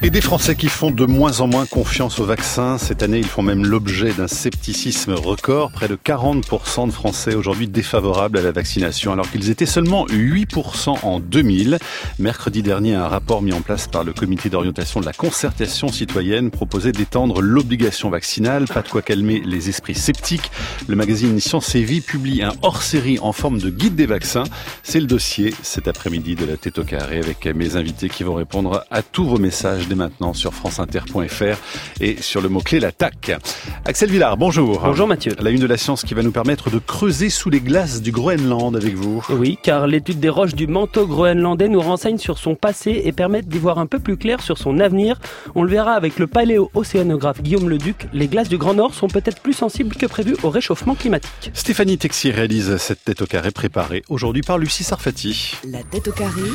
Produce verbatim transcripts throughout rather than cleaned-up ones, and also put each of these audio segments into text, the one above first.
Et des Français qui font de moins en moins confiance aux vaccins. Cette année, ils font même l'objet d'un scepticisme record. Près de quarante pour cent de Français aujourd'hui défavorables à la vaccination, alors qu'ils étaient seulement huit pour cent en deux mille. Mercredi dernier, un rapport mis en place par le comité d'orientation de la concertation citoyenne proposait d'étendre l'obligation vaccinale. Pas de quoi calmer les esprits sceptiques. Le magazine Science et Vie publie un hors-série en forme de guide des vaccins. C'est le dossier cet après-midi de la tête au carré avec mes invités qui vont répondre à tous vos messages dès maintenant sur franceinter point f r et sur le mot-clé l'attaque. Axel Villard, bonjour. Bonjour Mathieu. La une de la science qui va nous permettre de creuser sous les glaces du Groenland avec vous. Oui, car l'étude des roches du manteau groenlandais nous renseigne sur son passé et permet d'y voir un peu plus clair sur son avenir. On le verra avec le paléo-océanographe Guillaume Leduc. Les glaces du Grand Nord sont peut-être plus sensibles que prévu au réchauffement climatique. Stéphanie Texier réalise cette tête au carré préparée aujourd'hui par Lucie Sarfati. La tête au carré,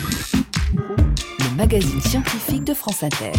le magazine scientifique de France Inter.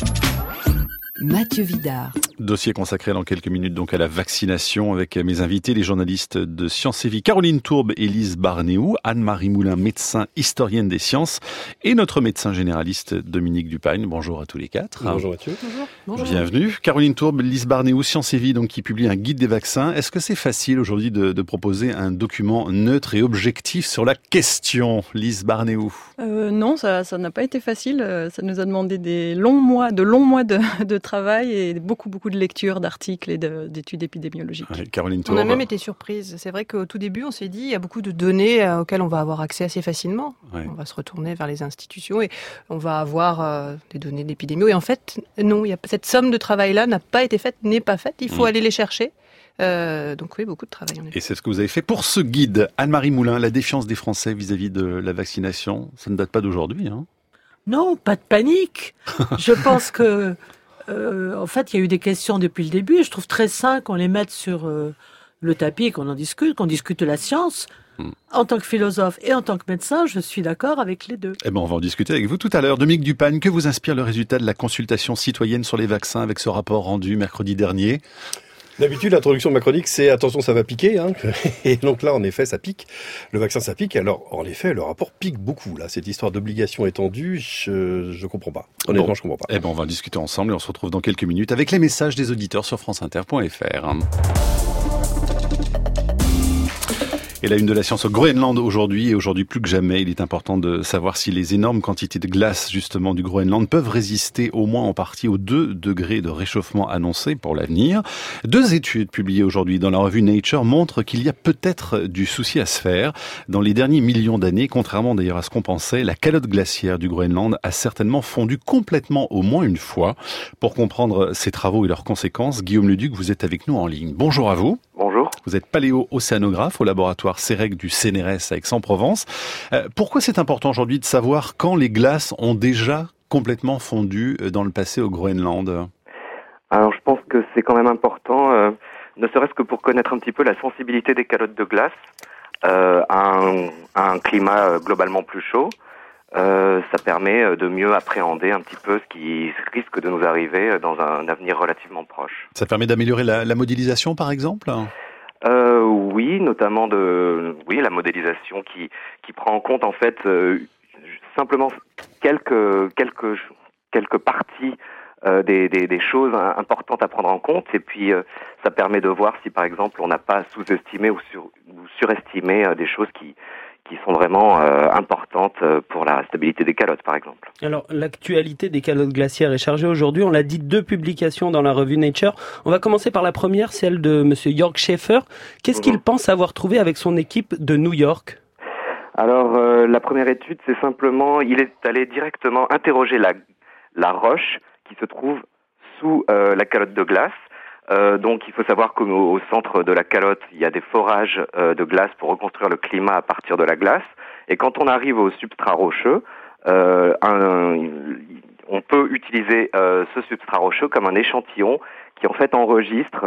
Mathieu Vidard. Dossier consacré dans quelques minutes donc à la vaccination avec mes invités, les journalistes de Science et Vie, Caroline Tourbe et Lise Barnéou, Anne-Marie Moulin, médecin, historienne des sciences, et notre médecin généraliste Dominique Dupagne. Bonjour à tous les quatre. Bonjour Mathieu. Bonjour. Bonjour. Bienvenue. Caroline Tourbe, Lise Barnéou, Science et Vie, donc, qui publie un guide des vaccins. Est-ce que c'est facile aujourd'hui de, de proposer un document neutre et objectif sur la question, Lise Barnéou? euh, Non, ça, ça n'a pas été facile. Ça nous a demandé des longs mois, de longs mois de, de travail et beaucoup, beaucoup de lectures, d'articles et de, d'études épidémiologiques. Ouais, Caroline Tourbe. On a même été surprise. C'est vrai qu'au tout début, on s'est dit, il y a beaucoup de données euh, auxquelles on va avoir accès assez facilement. Ouais. On va se retourner vers les institutions et on va avoir euh, des données d'épidémie. Et en fait, non, il y a, cette somme de travail-là n'a pas été faite, n'est pas faite. Il faut mmh. aller les chercher. Euh, donc oui, beaucoup de travail en effet. Et c'est ce que vous avez fait pour ce guide. Anne-Marie Moulin, la défiance des Français vis-à-vis de la vaccination, ça ne date pas d'aujourd'hui, hein? Non, pas de panique. Je pense que Euh, en fait, il y a eu des questions depuis le début et je trouve très sain qu'on les mette sur euh, le tapis et qu'on en discute, qu'on discute de la science. Mmh. En tant que philosophe et en tant que médecin, je suis d'accord avec les deux. Eh ben, on va en discuter avec vous tout à l'heure. Dominique Dupagne, que vous inspire le résultat de la consultation citoyenne sur les vaccins avec ce rapport rendu mercredi dernier? D'habitude, l'introduction de ma chronique, c'est « attention, ça va piquer hein ». Et donc là, en effet, ça pique. Le vaccin, ça pique. Alors, en effet, le rapport pique beaucoup. Là, cette histoire d'obligation étendue, je je comprends pas. Honnêtement, bon. je comprends pas. Eh ben, on va en discuter ensemble et on se retrouve dans quelques minutes avec les messages des auditeurs sur franceinter point f r. Et la une de la science au Groenland aujourd'hui, et aujourd'hui plus que jamais, il est important de savoir si les énormes quantités de glace justement du Groenland peuvent résister au moins en partie aux deux degrés de réchauffement annoncés pour l'avenir. Deux études publiées aujourd'hui dans la revue Nature montrent qu'il y a peut-être du souci à se faire. Dans les derniers millions d'années, contrairement d'ailleurs à ce qu'on pensait, la calotte glaciaire du Groenland a certainement fondu complètement au moins une fois. Pour comprendre ces travaux et leurs conséquences, Guillaume Leduc, vous êtes avec nous en ligne. Bonjour à vous. Bonjour. Vous êtes paléo-océanographe au laboratoire CEREC du C N R S à Aix-en-Provence. Euh, pourquoi c'est important aujourd'hui de savoir quand les glaces ont déjà complètement fondu dans le passé au Groenland? Alors je pense que c'est quand même important, euh, ne serait-ce que pour connaître un petit peu la sensibilité des calottes de glace euh, à, un, à un climat globalement plus chaud. Euh, ça permet de mieux appréhender un petit peu ce qui risque de nous arriver dans un avenir relativement proche. Ça permet d'améliorer la, la modélisation par exemple? Euh, oui, notamment de, oui, la modélisation qui qui prend en compte en fait euh, simplement quelques quelques quelques parties euh, des, des des choses importantes à prendre en compte, et puis euh, ça permet de voir si par exemple on n'a pas sous-estimé ou, sur, ou surestimé euh, des choses qui qui sont vraiment euh, importantes pour la stabilité des calottes, par exemple. Alors, l'actualité des calottes glaciaires est chargée aujourd'hui. On l'a dit, deux publications dans la revue Nature. On va commencer par la première, celle de monsieur Jörg Schäfer. Qu'est-ce mmh. qu'il pense avoir trouvé avec son équipe de New York? Alors, euh, la première étude, c'est simplement, il est allé directement interroger la, la roche qui se trouve sous euh, la calotte de glace. Euh, donc il faut savoir qu'au au centre de la calotte, il y a des forages euh, de glace pour reconstruire le climat à partir de la glace. Et quand on arrive au substrat rocheux, euh, un, on peut utiliser euh, ce substrat rocheux comme un échantillon qui en fait enregistre,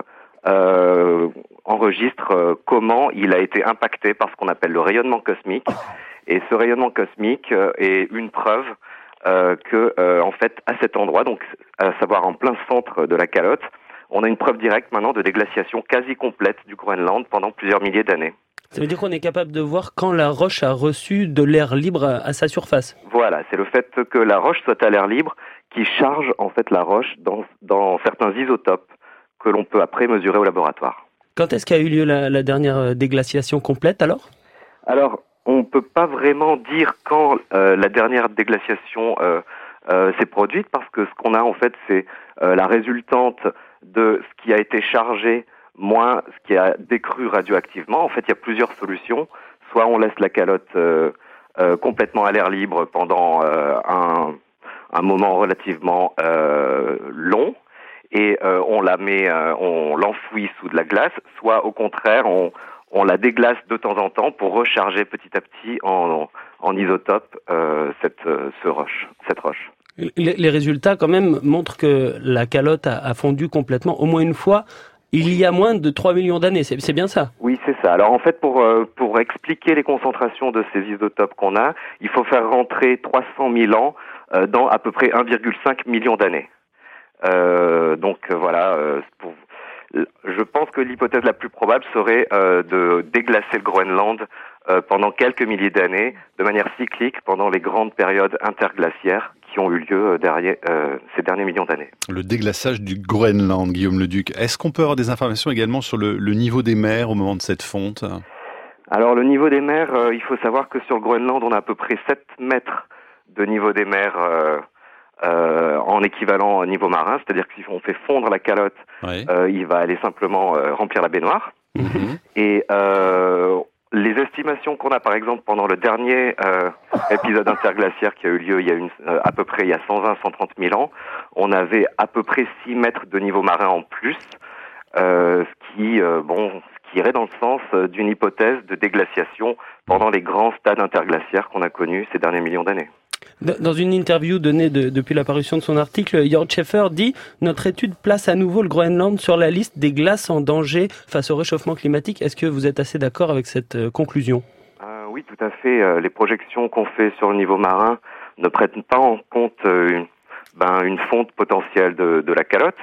euh, enregistre euh, comment il a été impacté par ce qu'on appelle le rayonnement cosmique. Et ce rayonnement cosmique euh, est une preuve euh, que, euh, en fait, à cet endroit, donc à savoir en plein centre de la calotte, on a une preuve directe maintenant de déglaciation quasi complète du Groenland pendant plusieurs milliers d'années. Ça veut dire qu'on est capable de voir quand la roche a reçu de l'air libre à sa surface. Voilà, c'est le fait que la roche soit à l'air libre qui charge en fait la roche dans, dans certains isotopes que l'on peut après mesurer au laboratoire. Quand est-ce qu'a eu lieu la, la dernière déglaciation complète alors ? Alors, on ne peut pas vraiment dire quand euh, la dernière déglaciation euh, euh, s'est produite, parce que ce qu'on a en fait, c'est euh, la résultante de ce qui a été chargé moins ce qui a décru radioactivement. En fait, il y a plusieurs solutions. Soit on laisse la calotte euh, euh, complètement à l'air libre pendant euh, un, un moment relativement euh, long, et euh, on la met, euh, on l'enfouit sous de la glace. Soit au contraire, on On la déglace de temps en temps pour recharger petit à petit en, en isotope euh, cette, ce roche, cette roche. Les, les résultats quand même montrent que la calotte a, a fondu complètement au moins une fois il y a moins de trois millions d'années, c'est, c'est bien ça ? Oui, c'est ça. Alors en fait, pour, euh, pour expliquer les concentrations de ces isotopes qu'on a, il faut faire rentrer trois cent mille ans euh, dans à peu près un virgule cinq million d'années. Euh, donc euh, voilà, euh, pour je pense que l'hypothèse la plus probable serait euh, de déglacer le Groenland euh, pendant quelques milliers d'années, de manière cyclique, pendant les grandes périodes interglaciaires qui ont eu lieu euh, derrière, euh, ces derniers millions d'années. Le déglaçage du Groenland, Guillaume Leduc. Est-ce qu'on peut avoir des informations également sur le, le niveau des mers au moment de cette fonte ? Alors le niveau des mers, euh, il faut savoir que sur le Groenland, on a à peu près sept mètres de niveau des mers euh, Euh, en équivalent niveau marin, c'est-à-dire que si on fait fondre la calotte, oui. euh, il va aller simplement euh, remplir la baignoire. Mmh. Et euh, les estimations qu'on a, par exemple, pendant le dernier euh, épisode interglaciaire qui a eu lieu il y a une, euh, à peu près il y a cent vingt à cent trente mille ans, on avait à peu près six mètres de niveau marin en plus, euh, ce qui, euh, bon, ce qui irait dans le sens d'une hypothèse de déglaciation pendant les grands stades interglaciaires qu'on a connus ces derniers millions d'années. Dans une interview donnée de, depuis l'apparition de son article, Jörg Scheffer dit « Notre étude place à nouveau le Groenland sur la liste des glaces en danger face au réchauffement climatique ». Est-ce que vous êtes assez d'accord avec cette euh, conclusion ? euh, Oui, tout à fait. Euh, les projections qu'on fait sur le niveau marin ne prennent pas en compte euh, une, ben, une fonte potentielle de, de la calotte.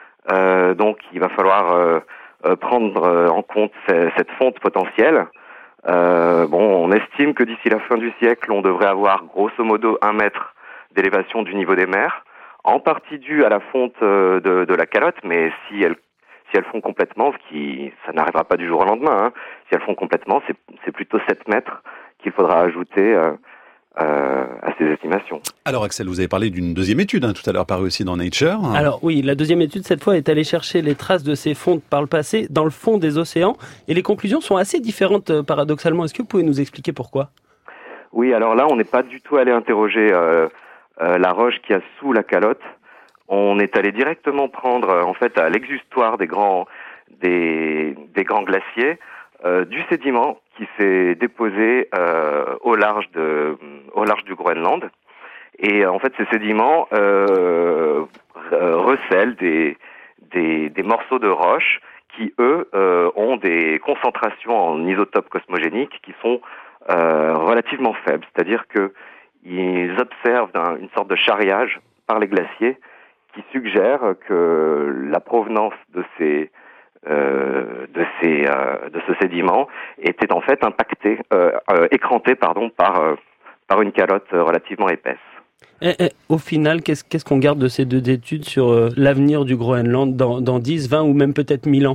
Euh, donc, il va falloir euh, euh, prendre euh, en compte c- cette fonte potentielle. Euh, bon, on estime que d'ici la fin du siècle, on devrait avoir grosso modo un mètre d'élévation du niveau des mers, en partie due à la fonte euh, de, de la calotte, mais si elles si elles font complètement, ce qui ça n'arrivera pas du jour au lendemain, hein, si elles font complètement, c'est, c'est plutôt sept mètres qu'il faudra ajouter euh, euh, à ces estimations. Alors Axel, vous avez parlé d'une deuxième étude, hein, tout à l'heure parue aussi dans Nature. Alors oui, la deuxième étude cette fois est allée chercher les traces de ces fontes par le passé dans le fond des océans, et les conclusions sont assez différentes paradoxalement. Est-ce que vous pouvez nous expliquer pourquoi ? Oui, alors là on n'est pas du tout allé interroger euh, euh, la roche qui a sous la calotte. On est allé directement prendre euh, en fait à l'exutoire des grands des, des grands glaciers euh, du sédiment qui s'est déposé euh, au large de au large du Groenland. Et en fait, ces sédiments euh, recèlent des, des, des morceaux de roche qui, eux, euh, ont des concentrations en isotopes cosmogéniques qui sont euh, relativement faibles. C'est-à-dire que ils observent un, une sorte de charriage par les glaciers qui suggère que la provenance de ces euh, de ces euh, de ce sédiment était en fait impactée, euh, euh, écrantée, pardon, par euh, par une calotte relativement épaisse. Et, et, au final, qu'est-ce, qu'est-ce qu'on garde de ces deux études sur euh, l'avenir du Groenland dans, dans dix, vingt ou même peut-être mille ans ?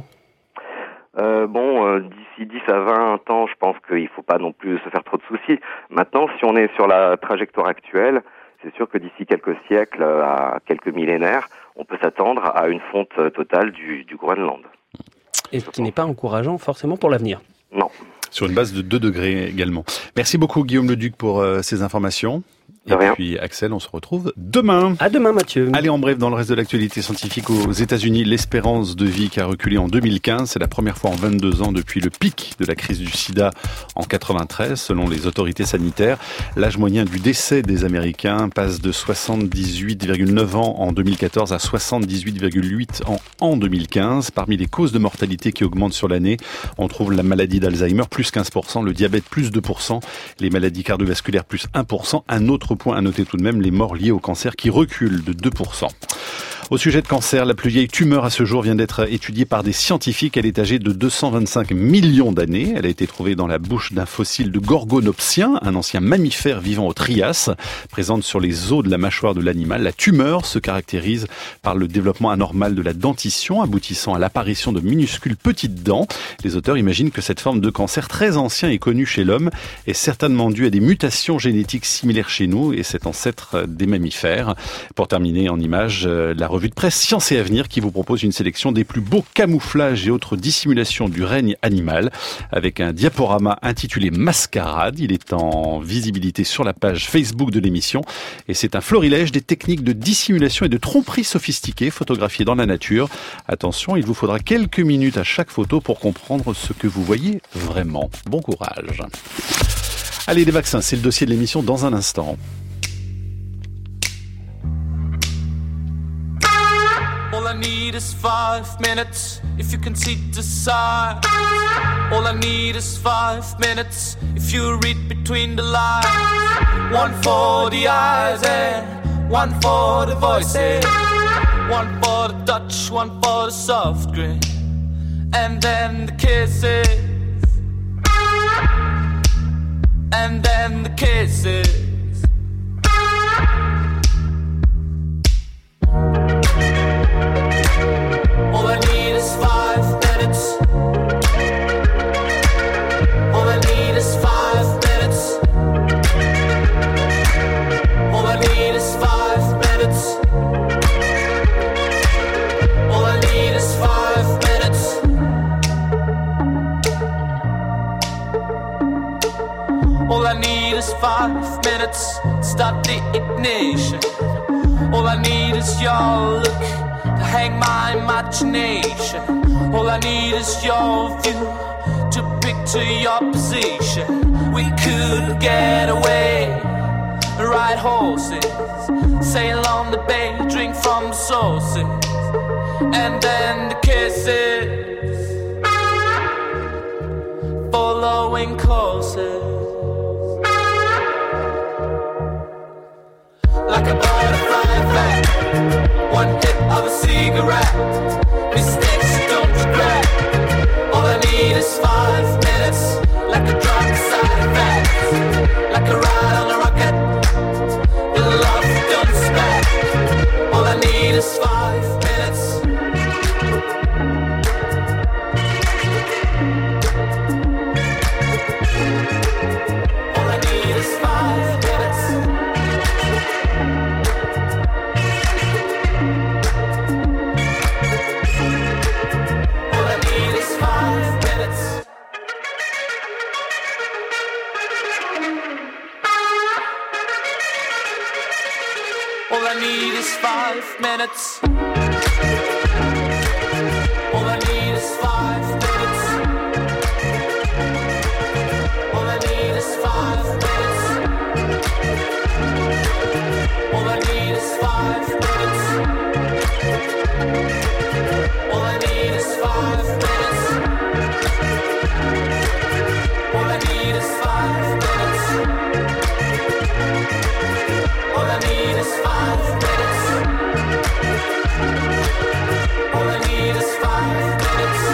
euh, Bon, euh, d'ici dix à vingt ans, je pense qu'il ne faut pas non plus se faire trop de soucis. Maintenant, si on est sur la trajectoire actuelle, c'est sûr que d'ici quelques siècles, à quelques millénaires, on peut s'attendre à une fonte totale du, du Groenland. Et ce qui n'est pas encourageant forcément pour l'avenir. Non. Sur une base de deux degrés également. Merci beaucoup Guillaume Leduc pour euh, ces informations. Et rien. Puis Axel, on se retrouve demain. À demain Mathieu. Allez, en bref, dans le reste de l'actualité scientifique aux États-Unis, l'espérance de vie qui a reculé en deux mille quinze. C'est la première fois en vingt-deux ans depuis le pic de la crise du sida en quatre-vingt-treize, selon les autorités sanitaires. L'âge moyen du décès des Américains passe de soixante-dix-huit virgule neuf ans en deux mille quatorze à soixante-dix-huit virgule huit ans en deux mille quinze. Parmi les causes de mortalité qui augmentent sur l'année, on trouve la maladie d'Alzheimer, plus quinze pour cent, le diabète, plus deux pour cent, les maladies cardiovasculaires, plus un pour cent. Un autre point à noter tout de même, les morts liées au cancer qui reculent de deux pour cent. Au sujet de cancer, la plus vieille tumeur à ce jour vient d'être étudiée par des scientifiques. Elle est âgée de deux cent vingt-cinq millions d'années. Elle a été trouvée dans la bouche d'un fossile de Gorgonopsien, un ancien mammifère vivant au Trias, présente sur les os de la mâchoire de l'animal. La tumeur se caractérise par le développement anormal de la dentition, aboutissant à l'apparition de minuscules petites dents. Les auteurs imaginent que cette forme de cancer très ancien et connu chez l'homme est certainement due à des mutations génétiques similaires chez nous et c'est ancêtre des mammifères. Pour terminer en images, la revue de presse Science et Avenir qui vous propose une sélection des plus beaux camouflages et autres dissimulations du règne animal avec un diaporama intitulé Mascarade. Il est en visibilité sur la page Facebook de l'émission et c'est un florilège des techniques de dissimulation et de tromperie sophistiquées photographiées dans la nature. Attention, il vous faudra quelques minutes à chaque photo pour comprendre ce que vous voyez vraiment. Bon courage. Allez, les vaccins, c'est le dossier de l'émission dans un instant. All I need is five minutes if you can see the signs. All I need is five minutes if you read between the lines. One for the eyes and one for the voices. One for the touch, one for the soft grin. And then the kisses. And then the kisses. All I need is five minutes. All I need is five minutes. All I need is five minutes. All I need is five minutes. All I need is five minutes. Start the ignition. All I need is your look to hang my imagination. All I need is your view to picture your position. We could get away, ride horses, sail on the bay, drink from the sources, and then the kisses, following courses. Like a butterfly effect, one hit of a cigarette, mistakes you don't regret. All I need is five minutes, like a drug side effect, like a ride on a rocket, the love you don't expect. All I need is five minutes. All I need is five minutes. All I need is five minutes. All I need is five minutes. All I need is five minutes. All I need is five minutes. All I need is five minutes. All I need is five minutes. All I need is five minutes. All I need is five minutes.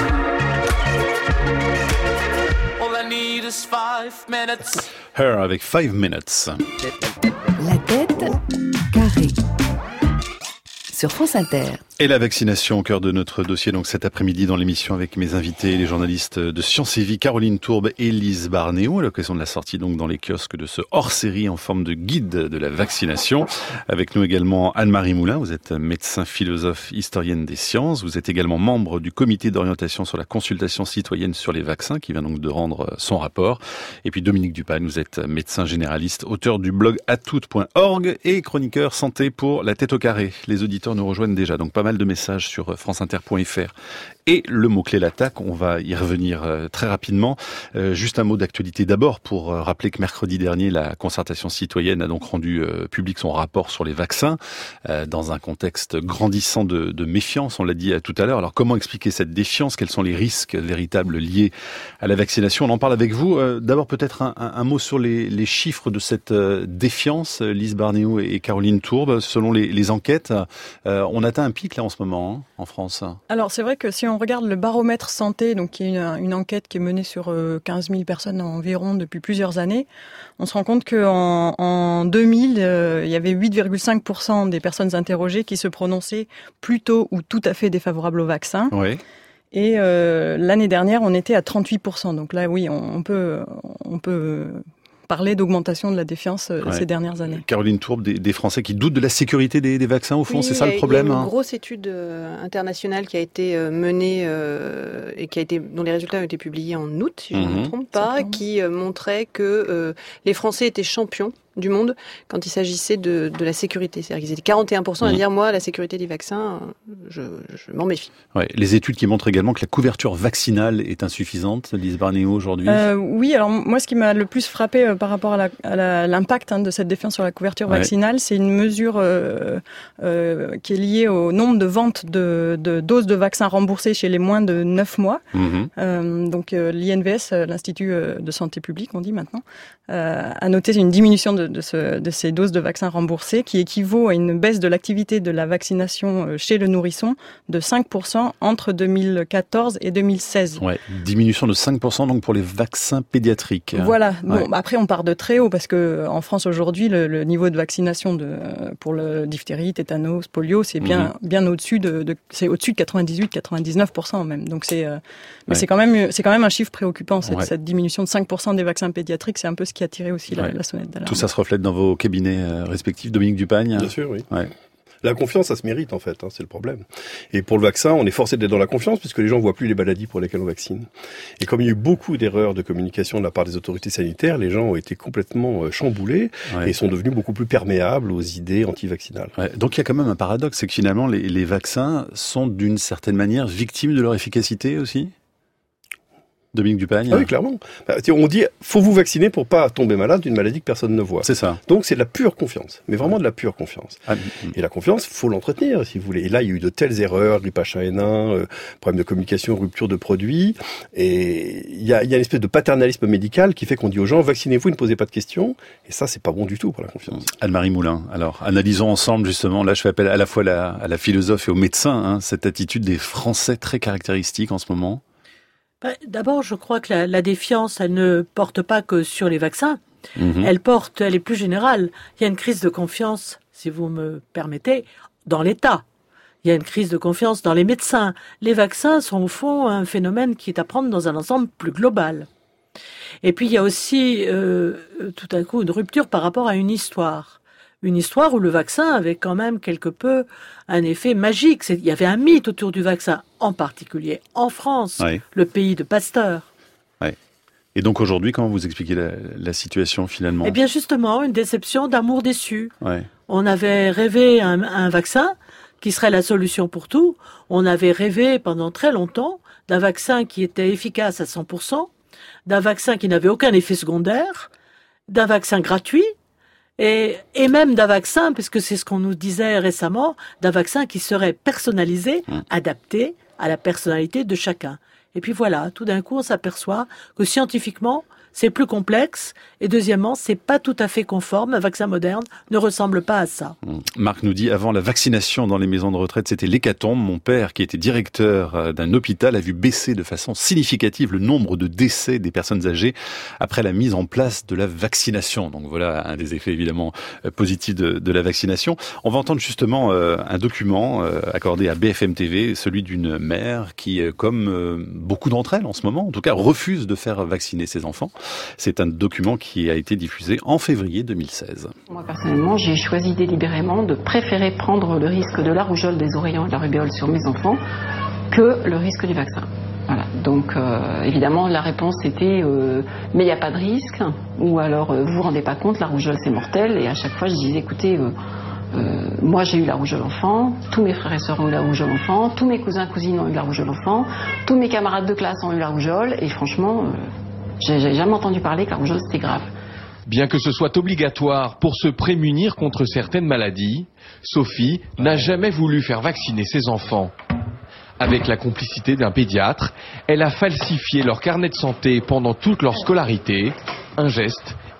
All I need is five minutes. Her avec five minutes. La tête carrée. Sur France Inter. Et la vaccination au cœur de notre dossier, donc cet après-midi dans l'émission avec mes invités, les journalistes de Science et Vie, Caroline Tourbe et Lise Barnéo, à l'occasion de la sortie donc dans les kiosques de ce hors-série en forme de guide de la vaccination. Avec nous également Anne-Marie Moulin, vous êtes médecin, philosophe, historienne des sciences. Vous êtes également membre du comité d'orientation sur la consultation citoyenne sur les vaccins, qui vient donc de rendre son rapport. Et puis Dominique Dupagne, vous êtes médecin généraliste, auteur du blog atoute point org et chroniqueur santé pour La Tête au Carré. Les auditeurs nous rejoignent déjà, donc pas mal de messages sur franceinter point f r et le mot-clé l'attaque. On va y revenir euh, très rapidement. Euh, juste un mot d'actualité d'abord pour euh, rappeler que mercredi dernier, la concertation citoyenne a donc rendu euh, public son rapport sur les vaccins euh, dans un contexte grandissant de, de méfiance, on l'a dit tout à l'heure. Alors comment expliquer cette défiance? Quels sont les risques véritables liés à la vaccination? On en parle avec vous. Euh, d'abord peut-être un, un, un mot sur les, les chiffres de cette euh, défiance, Lise Barnéo et Caroline Tourbe. Selon les, les enquêtes, Euh, on atteint un pic là en ce moment hein, en France. Alors c'est vrai que si on regarde le baromètre santé, donc qui est une, une enquête qui est menée sur euh, quinze mille personnes environ depuis plusieurs années, on se rend compte qu'en en deux mille, euh, il y avait huit virgule cinq pour cent des personnes interrogées qui se prononçaient plutôt ou tout à fait défavorables au vaccin. Oui. Et euh, l'année dernière, on était à trente-huit pour cent. Donc là, oui, on, on peut, on peut parler d'augmentation de la défiance euh, ouais. ces dernières années. Caroline Tourbe, des, des Français qui doutent de la sécurité des, des vaccins, au fond, oui, c'est ça le problème. Il y a une hein. grosse étude euh, internationale qui a été euh, menée euh, et qui a été, dont les résultats ont été publiés en août, si mmh. je ne me trompe pas, Septembre. qui euh, montrait que euh, les Français étaient champions du monde quand il s'agissait de, de la sécurité. C'est-à-dire qu'ils étaient quarante et un pour cent à mmh. dire, moi, la sécurité des vaccins, je, je m'en méfie. Ouais, les études qui montrent également que la couverture vaccinale est insuffisante, Lise Barnéo, aujourd'hui. Euh, oui, alors moi, ce qui m'a le plus frappé euh, par rapport à, la, à la, l'impact hein, de cette défiance sur la couverture ouais. vaccinale, c'est une mesure euh, euh, qui est liée au nombre de ventes de, de doses de vaccins remboursées chez les moins de neuf mois. Mmh. Euh, donc euh, l'I N V S, l'Institut de santé publique, on dit maintenant, euh, a noté une diminution de De, ce, de ces doses de vaccins remboursées qui équivaut à une baisse de l'activité de la vaccination chez le nourrisson de cinq pour cent entre deux mille quatorze et deux mille seize. Ouais, diminution de cinq pour cent donc pour les vaccins pédiatriques. Voilà. Ouais. Bon, après on part de très haut parce que en France aujourd'hui le, le niveau de vaccination de pour le diphtérie, tétanos, polio, c'est bien mmh. bien au-dessus de, de c'est au-dessus de quatre-vingt-dix-huit quatre-vingt-dix-neuf pour cent même. Donc c'est euh, mais ouais. c'est quand même c'est quand même un chiffre préoccupant cette, ouais. cette diminution de cinq pour cent des vaccins pédiatriques, c'est un peu ce qui a tiré aussi la, ouais. la sonnette d'alarme. Tout ça se reflète dans vos cabinets respectifs, Dominique Dupagne. Bien sûr, oui. Ouais. La confiance, ça se mérite en fait, hein, c'est le problème. Et pour le vaccin, on est forcé d'être dans la confiance puisque les gens voient plus les maladies pour lesquelles on vaccine. Et comme il y a eu beaucoup d'erreurs de communication de la part des autorités sanitaires, les gens ont été complètement chamboulés ouais. et sont devenus beaucoup plus perméables aux idées anti-vaccinales. Ouais. Donc il y a quand même un paradoxe, c'est que finalement les, les vaccins sont d'une certaine manière victimes de leur efficacité aussi ? Dominique Dupagne. Ah oui, clairement. On dit, faut vous vacciner pour pas tomber malade d'une maladie que personne ne voit. C'est ça. Donc c'est de la pure confiance, mais vraiment de la pure confiance. Ah, et la confiance, faut l'entretenir, si vous voulez. Et là, il y a eu de telles erreurs, grippe H un N un, euh, problème de communication, rupture de produits. Et il y a, il y a une espèce de paternalisme médical qui fait qu'on dit aux gens, vaccinez-vous, ne posez pas de questions. Et ça, c'est pas bon du tout pour la confiance. Anne-Marie Moulin. Alors, analysons ensemble justement. Là, je fais appel à la fois à la, à la philosophe et aux médecins. Hein, cette attitude des Français très caractéristique en ce moment. D'abord, je crois que la, la défiance, elle ne porte pas que sur les vaccins. Mmh. Elle porte, elle est plus générale. Il y a une crise de confiance, si vous me permettez, dans l'État. Il y a une crise de confiance dans les médecins. Les vaccins sont au fond un phénomène qui est à prendre dans un ensemble plus global. Et puis il y a aussi euh, tout à coup une rupture par rapport à une histoire. Une histoire où le vaccin avait quand même quelque peu un effet magique. C'est, il y avait un mythe autour du vaccin, en particulier en France, ouais. le pays de Pasteur. Ouais. Et donc aujourd'hui, comment vous expliquez la, la situation finalement ? Eh bien justement, une déception d'amour déçu. Ouais. On avait rêvé un, un vaccin qui serait la solution pour tout. On avait rêvé pendant très longtemps d'un vaccin qui était efficace à cent pour cent, d'un vaccin qui n'avait aucun effet secondaire, d'un vaccin gratuit, Et, et même d'un vaccin, puisque c'est ce qu'on nous disait récemment, d'un vaccin qui serait personnalisé, mmh. adapté à la personnalité de chacun. Et puis voilà, tout d'un coup, on s'aperçoit que scientifiquement, c'est plus complexe. Et deuxièmement, c'est pas tout à fait conforme. Un vaccin moderne ne ressemble pas à ça. Marc nous dit, avant la vaccination dans les maisons de retraite, c'était l'hécatombe. Mon père, qui était directeur d'un hôpital, a vu baisser de façon significative le nombre de décès des personnes âgées après la mise en place de la vaccination. Donc voilà un des effets évidemment positifs de, de la vaccination. On va entendre justement euh, un document euh, accordé à B F M T V, celui d'une mère qui, euh, comme euh, beaucoup d'entre elles en ce moment, en tout cas, refuse de faire vacciner ses enfants. C'est un document qui a été diffusé en février deux mille seize. Moi, personnellement, j'ai choisi délibérément de préférer prendre le risque de la rougeole, des oreillons et de la rubéole sur mes enfants que le risque du vaccin. Voilà. Donc, euh, évidemment, la réponse était euh, « mais il n'y a pas de risque » ou alors euh, « vous vous rendez pas compte, la rougeole c'est mortel » et à chaque fois je disais « écoutez, euh, euh, moi j'ai eu la rougeole enfant, tous mes frères et sœurs ont eu la rougeole enfant, tous mes cousins et cousines ont eu la rougeole enfant, tous mes camarades de classe ont eu la rougeole et franchement... Euh, J'ai jamais entendu parler que la rougeole c'était grave. Bien que ce soit obligatoire pour se prémunir contre certaines maladies, Sophie n'a jamais voulu faire vacciner ses enfants. Avec la complicité d'un pédiatre, elle a falsifié leur carnet de santé pendant toute leur scolarité, un geste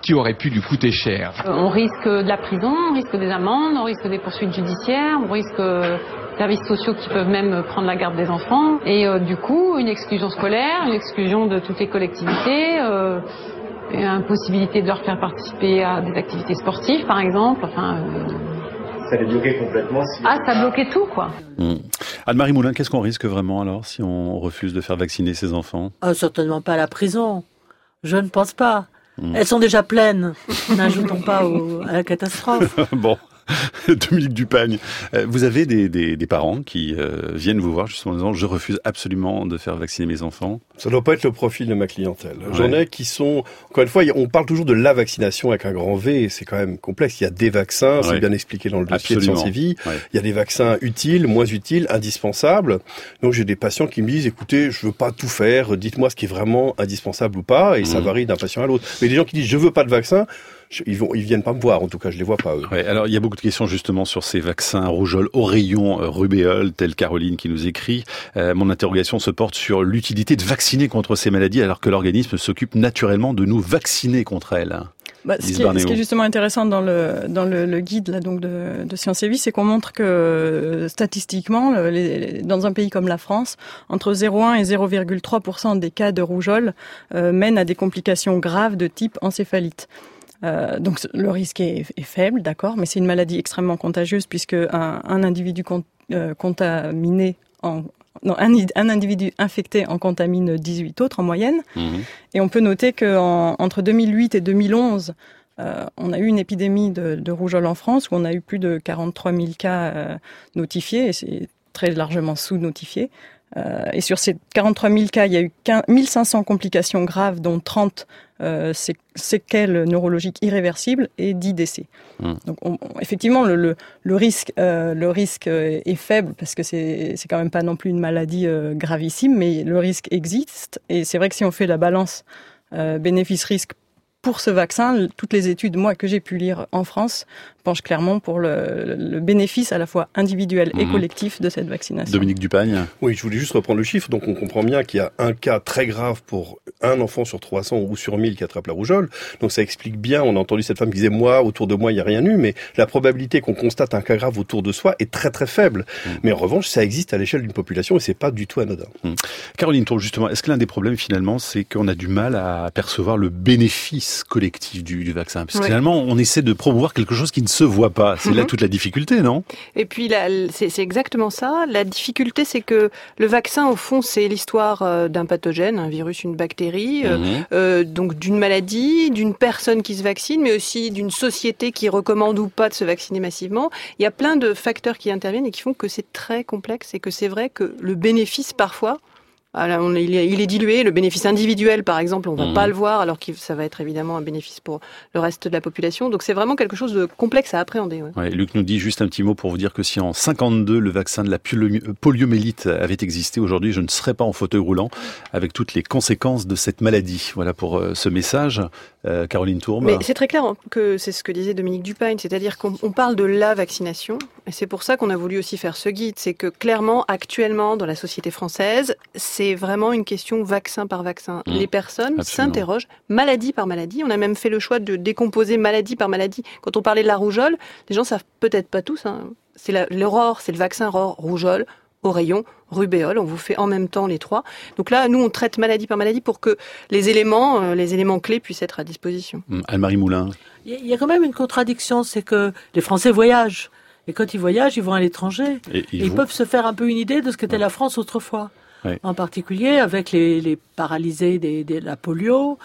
qui aurait pu lui coûter cher. On risque de la prison, on risque des amendes, on risque des poursuites judiciaires, on risque des services sociaux qui peuvent même prendre la garde des enfants. Et euh, du coup, une exclusion scolaire, une exclusion de toutes les collectivités, euh, et impossibilité de leur faire participer à des activités sportives, par exemple. Enfin, euh... Ça les bloquait complètement. Si... Ah, ça bloquait tout, quoi. Mmh. Anne-Marie Moulin, qu'est-ce qu'on risque vraiment alors si on refuse de faire vacciner ses enfants ? Ah, certainement pas la prison. Je ne pense pas. Mmh. Elles sont déjà pleines. N'ajoutons pas au, à la catastrophe. Bon. Dominique Dupagne, vous avez des, des, des parents qui euh, viennent vous voir justement en disant « je refuse absolument de faire vacciner mes enfants ». Ça ne doit pas être le profil de ma clientèle. Ouais. J'en ai qui sont, encore une fois, on parle toujours de la vaccination avec un grand V, c'est quand même complexe. Il y a des vaccins, ouais. C'est bien expliqué dans le dossier absolument. De Sciences et Vie. Ouais. Il y a des vaccins utiles, moins utiles, indispensables. Donc j'ai des patients qui me disent « écoutez, je veux pas tout faire, dites-moi ce qui est vraiment indispensable ou pas », et mmh. ça varie d'un patient à l'autre. Mais les gens qui disent « je veux pas de vaccin », Ils vont, ils viennent pas me voir, en tout cas, je les vois pas eux. Ouais, alors il y a beaucoup de questions justement sur ces vaccins rougeole, oreillon, euh, rubéole, telle Caroline qui nous écrit. Euh, mon interrogation se porte sur l'utilité de vacciner contre ces maladies alors que l'organisme s'occupe naturellement de nous vacciner contre elles. Bah, ce, qui est, ce qui est justement intéressant dans le dans le, le guide là donc de, de Sciences et Vie, c'est qu'on montre que statistiquement, le, les, dans un pays comme la France, entre zéro virgule un et zéro virgule trois pour cent des cas de rougeole euh, mènent à des complications graves de type encéphalite. Euh, donc le risque est, est faible, d'accord, mais c'est une maladie extrêmement contagieuse puisque un, un individu con, euh, contaminé en non, un, un individu infecté en contamine dix-huit autres en moyenne. Mmh. Et on peut noter qu'en entre deux mille huit et deux mille onze, euh, on a eu une épidémie de, de rougeole en France où on a eu plus de quarante-trois mille cas euh, notifiés et c'est très largement sous-notifié. Euh, et sur ces quarante-trois mille cas, il y a eu mille cinq cents complications graves, dont trente euh, séquelles neurologiques irréversibles et dix décès. Mmh. Donc, on, on, effectivement, le, le, le risque, euh, le risque est faible parce que c'est, c'est quand même pas non plus une maladie euh, gravissime, mais le risque existe. Et c'est vrai que si on fait la balance euh, bénéfice-risque pour ce vaccin, toutes les études, moi, que j'ai pu lire en France, penchent clairement pour le, le bénéfice à la fois individuel et mmh. collectif de cette vaccination. Dominique Dupagne. Oui, je voulais juste reprendre le chiffre. Donc, on comprend bien qu'il y a un cas très grave pour un enfant sur trois cents ou sur mille qui attrape la rougeole. Donc, ça explique bien, on a entendu cette femme qui disait, moi, autour de moi, il n'y a rien eu, mais la probabilité qu'on constate un cas grave autour de soi est très, très faible. Mmh. Mais en revanche, ça existe à l'échelle d'une population et c'est pas du tout anodin. Mmh. Caroline Tour, justement, est-ce que l'un des problèmes, finalement, c'est qu'on a du mal à percevoir le bénéfice collectif du, du vaccin? Parce que ouais. finalement, on essaie de promouvoir quelque chose qui ne se voit pas. C'est mmh. là toute la difficulté, non? Et puis, là, c'est, c'est exactement ça. La difficulté, c'est que le vaccin, au fond, c'est l'histoire d'un pathogène, un virus, une bactérie, mmh. euh, euh, donc d'une maladie, d'une personne qui se vaccine, mais aussi d'une société qui recommande ou pas de se vacciner massivement. Il y a plein de facteurs qui interviennent et qui font que c'est très complexe et que c'est vrai que le bénéfice, parfois, alors, on est, il, est, il est dilué. Le bénéfice individuel, par exemple, on va mmh. pas le voir, alors que ça va être évidemment un bénéfice pour le reste de la population. Donc, c'est vraiment quelque chose de complexe à appréhender. Ouais. Ouais, Luc nous dit juste un petit mot pour vous dire que si en cinquante-deux, le vaccin de la poliomyélite avait existé, aujourd'hui, je ne serais pas en fauteuil roulant, avec toutes les conséquences de cette maladie. Voilà pour euh, ce message. Euh, Caroline Tourme. Mais c'est très clair que c'est ce que disait Dominique Dupagne, c'est-à-dire qu'on on parle de la vaccination, et c'est pour ça qu'on a voulu aussi faire ce guide. C'est que clairement, actuellement, dans la société française, c'est C'est vraiment une question vaccin par vaccin. Mmh, les personnes absolument. S'interrogent maladie par maladie. On a même fait le choix de décomposer maladie par maladie. Quand on parlait de la rougeole, les gens savent peut-être pas tous. Hein. C'est la, l'aurore, c'est le vaccin aurore, rougeole, oreillon, rubéole. On vous fait en même temps les trois. Donc là, nous, on traite maladie par maladie pour que les éléments, euh, les éléments clés puissent être à disposition. Mmh, Anne-Marie Moulin. Il y a quand même une contradiction, c'est que les Français voyagent. Et quand ils voyagent, ils vont à l'étranger. Et, et ils vous... peuvent se faire un peu une idée de ce qu'était ouais. la France autrefois. Oui. En particulier avec les, les paralysés de des, la polio.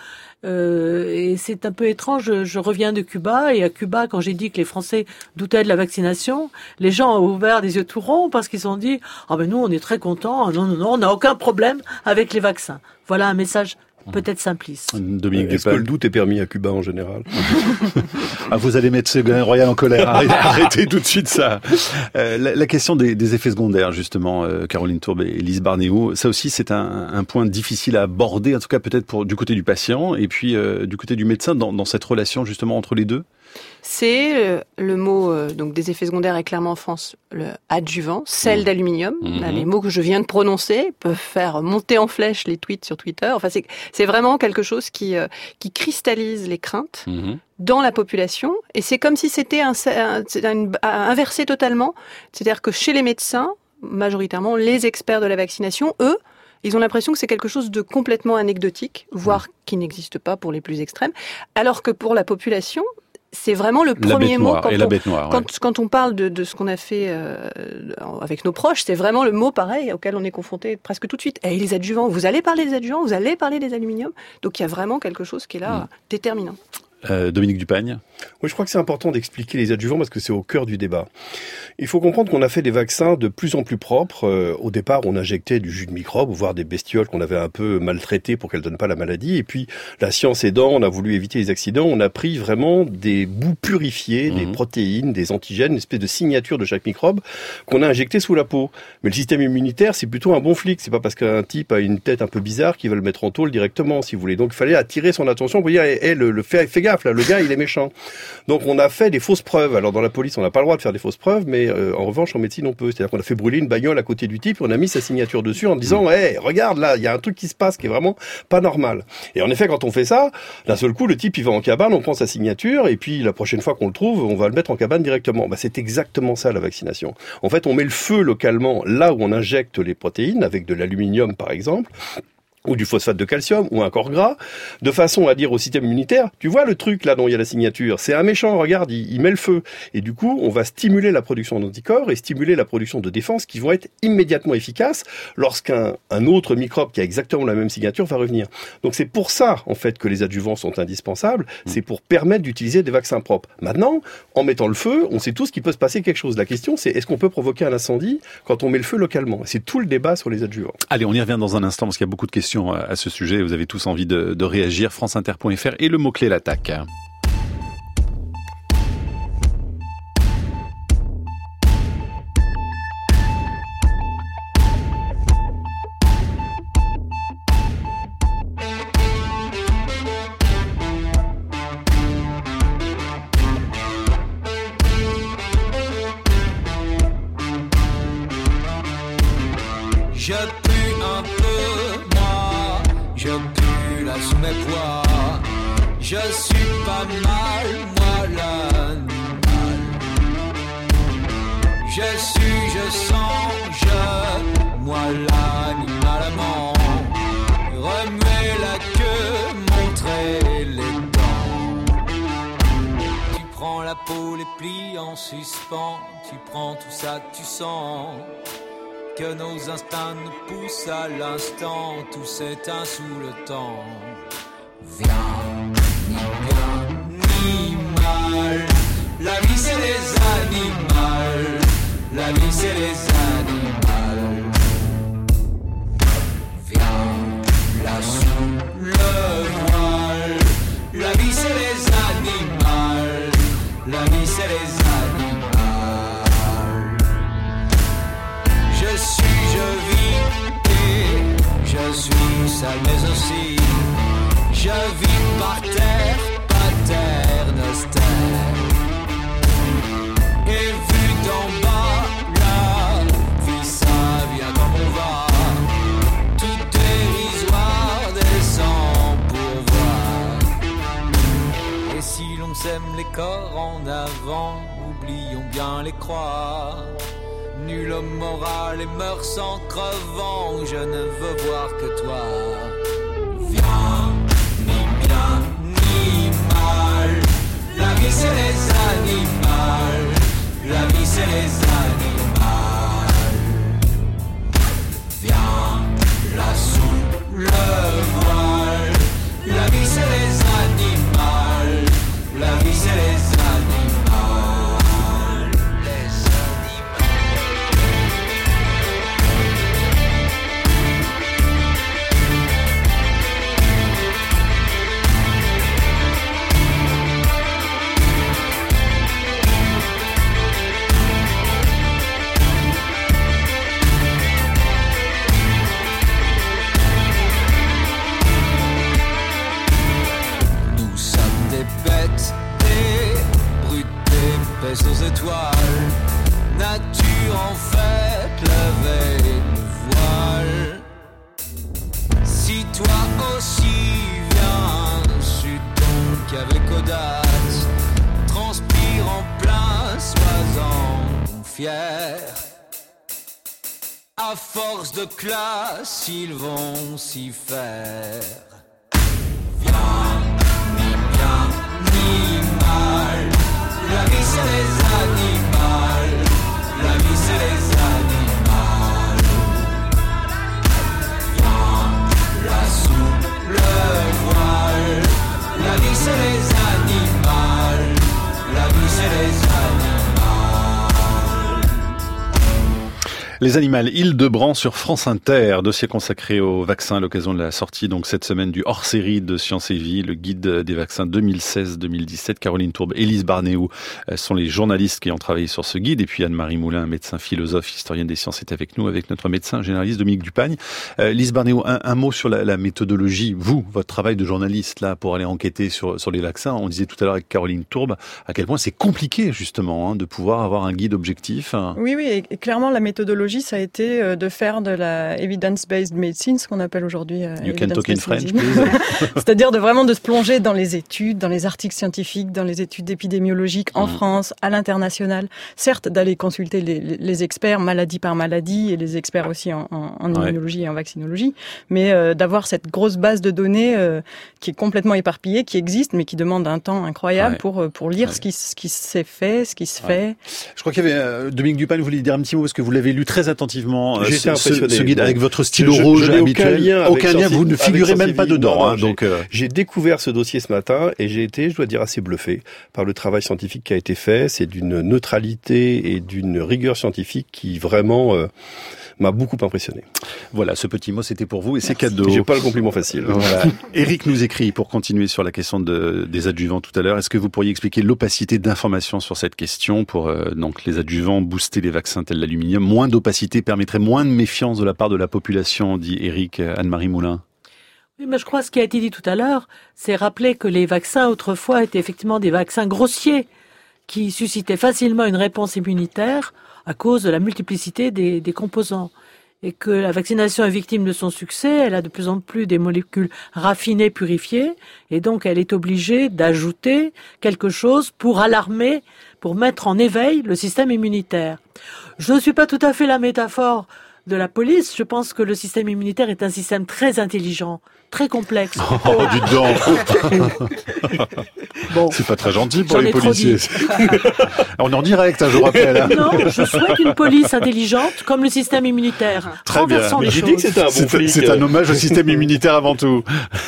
Euh, et c'est un peu étrange, je, je reviens de Cuba, et à Cuba, quand j'ai dit que les Français doutaient de la vaccination, les gens ont ouvert des yeux tout ronds parce qu'ils se sont dit « Ah ben nous, on est très contents, non, non, non, on n'a aucun problème avec les vaccins ». Voilà un message peut-être simpliste. Dominique Est-ce que le doute est permis à Cuba en général? Ah, vous allez mettre Ségolène Royal en colère. Arrêtez, arrêtez tout de suite ça. Euh, la, la question des, des effets secondaires, justement, euh, Caroline Tourbe et Lise Barnéou, ça aussi c'est un, un point difficile à aborder, en tout cas peut-être pour du côté du patient et puis euh, du côté du médecin dans, dans cette relation justement entre les deux. C'est euh, le mot euh, donc des effets secondaires est clairement en France le adjuvant, sel mmh. d'aluminium. Mmh. Là, les mots que je viens de prononcer peuvent faire monter en flèche les tweets sur Twitter. Enfin, c'est c'est vraiment quelque chose qui euh, qui cristallise les craintes mmh. dans la population. Et c'est comme si c'était un, un, un, un inversé totalement. C'est-à-dire que chez les médecins, majoritairement les experts de la vaccination, eux, ils ont l'impression que c'est quelque chose de complètement anecdotique, voire mmh. qui n'existe pas pour les plus extrêmes, alors que pour la population, c'est vraiment le premier mot quand, et on, la bête noire, quand, ouais. quand on parle de, de ce qu'on a fait euh, avec nos proches, c'est vraiment le mot pareil auquel on est confronté presque tout de suite. Et les adjuvants, vous allez parler des adjuvants, vous allez parler des aluminiums. Donc il y a vraiment quelque chose qui est là mmh. déterminant. Euh, Dominique Dupagne. Oui, je crois que c'est important d'expliquer les adjuvants parce que c'est au cœur du débat. Il faut comprendre qu'on a fait des vaccins de plus en plus propres. Euh, au départ, on injectait du jus de microbes, voire des bestioles qu'on avait un peu maltraitées pour qu'elles donnent pas la maladie. Et puis, la science aidant, on a voulu éviter les accidents. On a pris vraiment des bouts purifiés, mmh. des protéines, des antigènes, une espèce de signature de chaque microbe qu'on a injecté sous la peau. Mais le système immunitaire, c'est plutôt un bon flic. C'est pas parce qu'un type a une tête un peu bizarre qu'il va le mettre en tôle directement, si vous voulez. Donc, il fallait attirer son attention pour dire, hé, hey, le, le fais, fais gaffe, là, le gars, il est méchant. Donc, on a fait des fausses preuves. Alors, dans la police, on n'a pas le droit de faire des fausses preuves, mais euh, en revanche, en médecine, on peut. C'est-à-dire qu'on a fait brûler une bagnole à côté du type et on a mis sa signature dessus en disant, hé, hey, regarde, là, il y a un truc qui se passe qui est vraiment pas normal. Et en effet, quand on fait ça, d'un seul coup, le type, il va en cabane, on prend sa signature et puis la prochaine fois qu'on le trouve, on va le mettre en cabane directement. Bah, c'est exactement ça, la vaccination. En fait, on met le feu localement là où on injecte les protéines, avec de l'aluminium, par exemple, ou du phosphate de calcium, ou un corps gras, de façon à dire au système immunitaire, tu vois le truc là dont il y a la signature, c'est un méchant, regarde, il, il met le feu. Et du coup, on va stimuler la production d'anticorps et stimuler la production de défense qui vont être immédiatement efficaces lorsqu'un un autre microbe qui a exactement la même signature va revenir. Donc c'est pour ça, en fait, que les adjuvants sont indispensables, c'est pour permettre d'utiliser des vaccins propres. Maintenant, en mettant le feu, on sait tous qu'il peut se passer quelque chose. La question, c'est est-ce qu'on peut provoquer un incendie quand on met le feu localement? C'est tout le débat sur les adjuvants. Allez, on y revient dans un instant parce qu'il y a beaucoup de questions à ce sujet. Vous avez tous envie de, de réagir. franceinter point f r et le mot-clé l'attaque. Je pue un peu, moi, je pue là sous mes poids. Je suis pas mal, moi l'animal. Je suis, je sens, je, moi l'animal amant. Remuer la queue, montrer les dents. Tu prends la peau, les plis en suspens. Tu prends tout ça, tu sens que nos instincts nous poussent à l'instant, tout s'éteint sous le temps. Viens, ni bien, ni mal. La vie c'est les animaux. La vie c'est les animaux. Viens, là sous le voile. La vie c'est les animaux. La vie c'est les animaux. Je suis, je vis et je suis sale mais aussi je vis par terre, paterne, austère. Et vu d'en bas, la vie ça vient comme on va. Tout dérisoire descend pour voir. Et si l'on sème les corps en avant, oublions bien les croix. Nul homme moral et mœurs en crevant, je ne veux voir que toi. Viens, ni bien, ni mal. La vie c'est les animaux. La vie c'est les animaux. Viens, là sous le voile. La vie c'est les animaux. La vie c'est les animaux. baisse aux étoiles. Nature en fait levait une voile. Si toi aussi viens, suis donc avec audace, transpire en plein, sois-en fier. À force de classe, ils vont s'y faire. Viens, ni bien, ni mal. La vie c'est les animaux. La vie c'est les animaux. Viens, là sous le voile. La vie c'est les animaux. La vie c'est les animaux. Les animaux, Hildebrandt sur France Inter, dossier consacré au vaccin à l'occasion de la sortie donc cette semaine du hors-série de Science et Vie, le guide des vaccins deux mille seize deux mille dix-sept. Caroline Tourbe, Élise Barnéou sont les journalistes qui ont travaillé sur ce guide, et puis Anne-Marie Moulin, médecin philosophe, historienne des sciences, est avec nous, avec notre médecin généraliste Dominique Dupagne. Euh, Élise Barnéou, un, un mot sur la, la méthodologie. Vous, votre travail de journaliste là pour aller enquêter sur, sur les vaccins, on disait tout à l'heure avec Caroline Tourbe à quel point c'est compliqué justement hein, de pouvoir avoir un guide objectif. Oui, oui, et clairement la méthodologie, ça a été de faire de la evidence-based medicine, ce qu'on appelle aujourd'hui euh, you can talk in French, c'est-à-dire de vraiment de se plonger dans les études, dans les articles scientifiques, dans les études épidémiologiques en mmh. France, à l'international. Certes, d'aller consulter les, les experts maladie par maladie et les experts aussi en, en, en immunologie ouais. et en vaccinologie, mais euh, d'avoir cette grosse base de données euh, qui est complètement éparpillée, qui existe, mais qui demande un temps incroyable ouais. pour pour lire ouais. ce qui ce qui s'est fait, ce qui se ouais. fait. Je crois qu'il y avait euh, Dominique Dupagne, vous voulez dire un petit mot parce que vous l'avez lu très attentivement. J'ai été impressionné. Ce guide avec votre stylo je, rouge je habituel. Aucun lien, aucun lien vous ne figurez même pas dedans. Non, non, hein, j'ai, donc euh... j'ai découvert ce dossier ce matin et j'ai été, je dois dire, assez bluffé par le travail scientifique qui a été fait. C'est d'une neutralité et d'une rigueur scientifique qui vraiment euh, m'a beaucoup impressionné. Voilà, ce petit mot c'était pour vous et c'est cadeau. J'ai pas le compliment facile. Voilà. Eric nous écrit pour continuer sur la question de, des adjuvants tout à l'heure. Est-ce que vous pourriez expliquer l'opacité d'informations sur cette question pour euh, donc les adjuvants booster les vaccins tels l'aluminium? Moins d'opacité permettrait moins de méfiance de la part de la population, dit Eric. Anne-Marie Moulin. Oui, mais je crois que ce qui a été dit tout à l'heure, c'est rappeler que les vaccins autrefois étaient effectivement des vaccins grossiers qui suscitaient facilement une réponse immunitaire à cause de la multiplicité des, des composants. Et que la vaccination est victime de son succès, elle a de plus en plus des molécules raffinées, purifiées, et donc elle est obligée d'ajouter quelque chose pour alarmer, pour mettre en éveil le système immunitaire. Je ne suis pas tout à fait la métaphore de la police, je pense que le système immunitaire est un système très intelligent, très complexe. Oh, du dedans. Bon, c'est pas très gentil pour les policiers. On est en direct, hein, je vous rappelle. Hein. Non, je souhaite une police intelligente comme le système immunitaire. Très bien. Mais j'ai dit que c'était un bon c'est, flic. C'est un hommage au système immunitaire avant tout.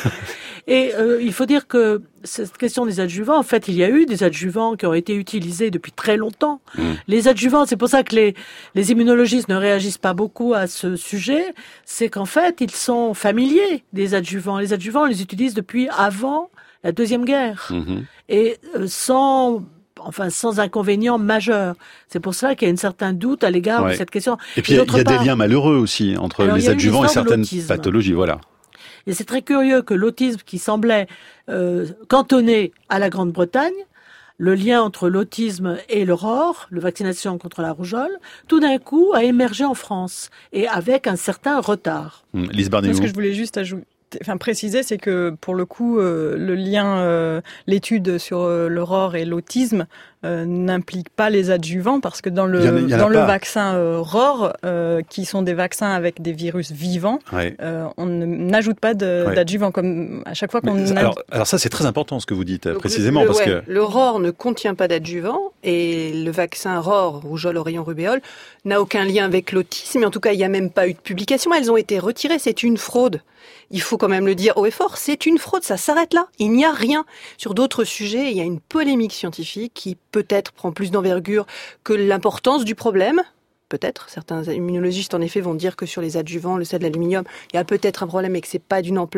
Et euh, il faut dire que cette question des adjuvants, en fait, il y a eu des adjuvants qui ont été utilisés depuis très longtemps. Mmh. Les adjuvants, c'est pour ça que les, les immunologistes ne réagissent pas beaucoup à ce sujet, c'est qu'en fait, ils sont familiers des adjuvants. Les adjuvants, on les utilise depuis avant la Deuxième Guerre. Mmh. Et euh, sans... enfin sans inconvénient majeur. C'est pour ça qu'il y a un certain doute à l'égard ouais. de cette question. Et puis il y a, y a part, des liens malheureux aussi entre alors, les adjuvants et certaines pathologies, voilà. Et c'est très curieux que l'autisme, qui semblait euh, cantonné à la Grande-Bretagne, le lien entre l'autisme et le R O R, la vaccination contre la rougeole, tout d'un coup a émergé en France, et avec un certain retard. Mmh. Lise Barnéou. Ce que je voulais juste ajouter, enfin préciser, c'est que pour le coup, euh, le lien, euh, l'étude sur euh, le R O R et l'autisme euh, n'implique pas les adjuvants, parce que dans le il y en a, il y en a dans le pas. vaccin euh, R O R, euh, qui sont des vaccins avec des virus vivants, ouais. euh, on n'ajoute pas de, ouais. d'adjuvants, comme à chaque fois qu'on. Mais, alors, alors ça c'est très important ce que vous dites. Donc, précisément le, parce ouais, que le R O R ne contient pas d'adjuvants et le vaccin R O R, rougeole, oreillon, rubéole, n'a aucun lien avec l'autisme. Et en tout cas, il n'y a même pas eu de publication. Elles ont été retirées. C'est une fraude. Il faut quand même le dire haut et fort, c'est une fraude, ça s'arrête là. Il n'y a rien. Sur d'autres sujets, il y a une polémique scientifique qui peut-être prend plus d'envergure que l'importance du problème. Peut-être. Certains immunologistes, en effet, vont dire que sur les adjuvants, le sel d'aluminium, il y a peut-être un problème et que c'est pas d'une ampleur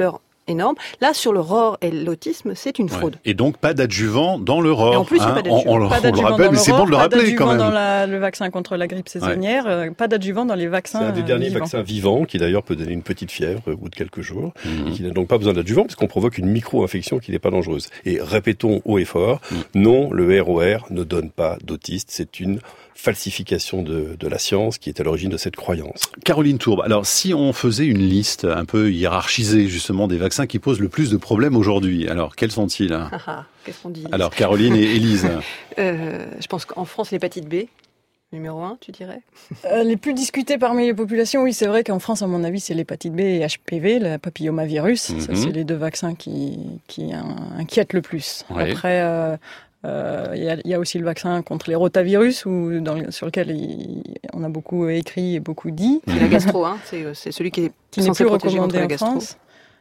énorme. Là, sur le R O R et l'autisme, c'est une fraude. Ouais. Et donc, pas d'adjuvant dans le R O R. Et en plus, il n'y a pas d'adjuvant. On, on, on le rappelle, mais c'est bon de le rappeler quand même. Pas d'adjuvant dans la, le vaccin contre la grippe saisonnière, ouais. Pas d'adjuvant dans les vaccins C'est un des derniers vivants. vaccins vivants qui d'ailleurs peut donner une petite fièvre au bout de quelques jours, mmh. et qui n'a donc pas besoin d'adjuvant parce qu'on provoque une micro-infection qui n'est pas dangereuse. Et répétons haut et fort, mmh. non, le R O R ne donne pas d'autistes, c'est une falsification de, de la science qui est à l'origine de cette croyance. Caroline Tourbe, alors si on faisait une liste un peu hiérarchisée justement des vaccins qui posent le plus de problèmes aujourd'hui, alors quels sont-ils? Ah ah, qu'est-ce qu'on dit? Alors Caroline et Élise. euh, je pense qu'en France, l'hépatite B, numéro un, tu dirais? euh, Les plus discutés parmi les populations, oui, c'est vrai qu'en France, à mon avis, c'est l'hépatite B et H P V, le papillomavirus. Mm-hmm. Ça, c'est les deux vaccins qui, qui inquiètent le plus. Ouais. Après... Euh, Il euh, y, y a aussi le vaccin contre les rotavirus où, dans, sur lequel il, on a beaucoup écrit et beaucoup dit. C'est la gastro, hein. c'est, c'est celui qui est qui n'est plus recommandé en France.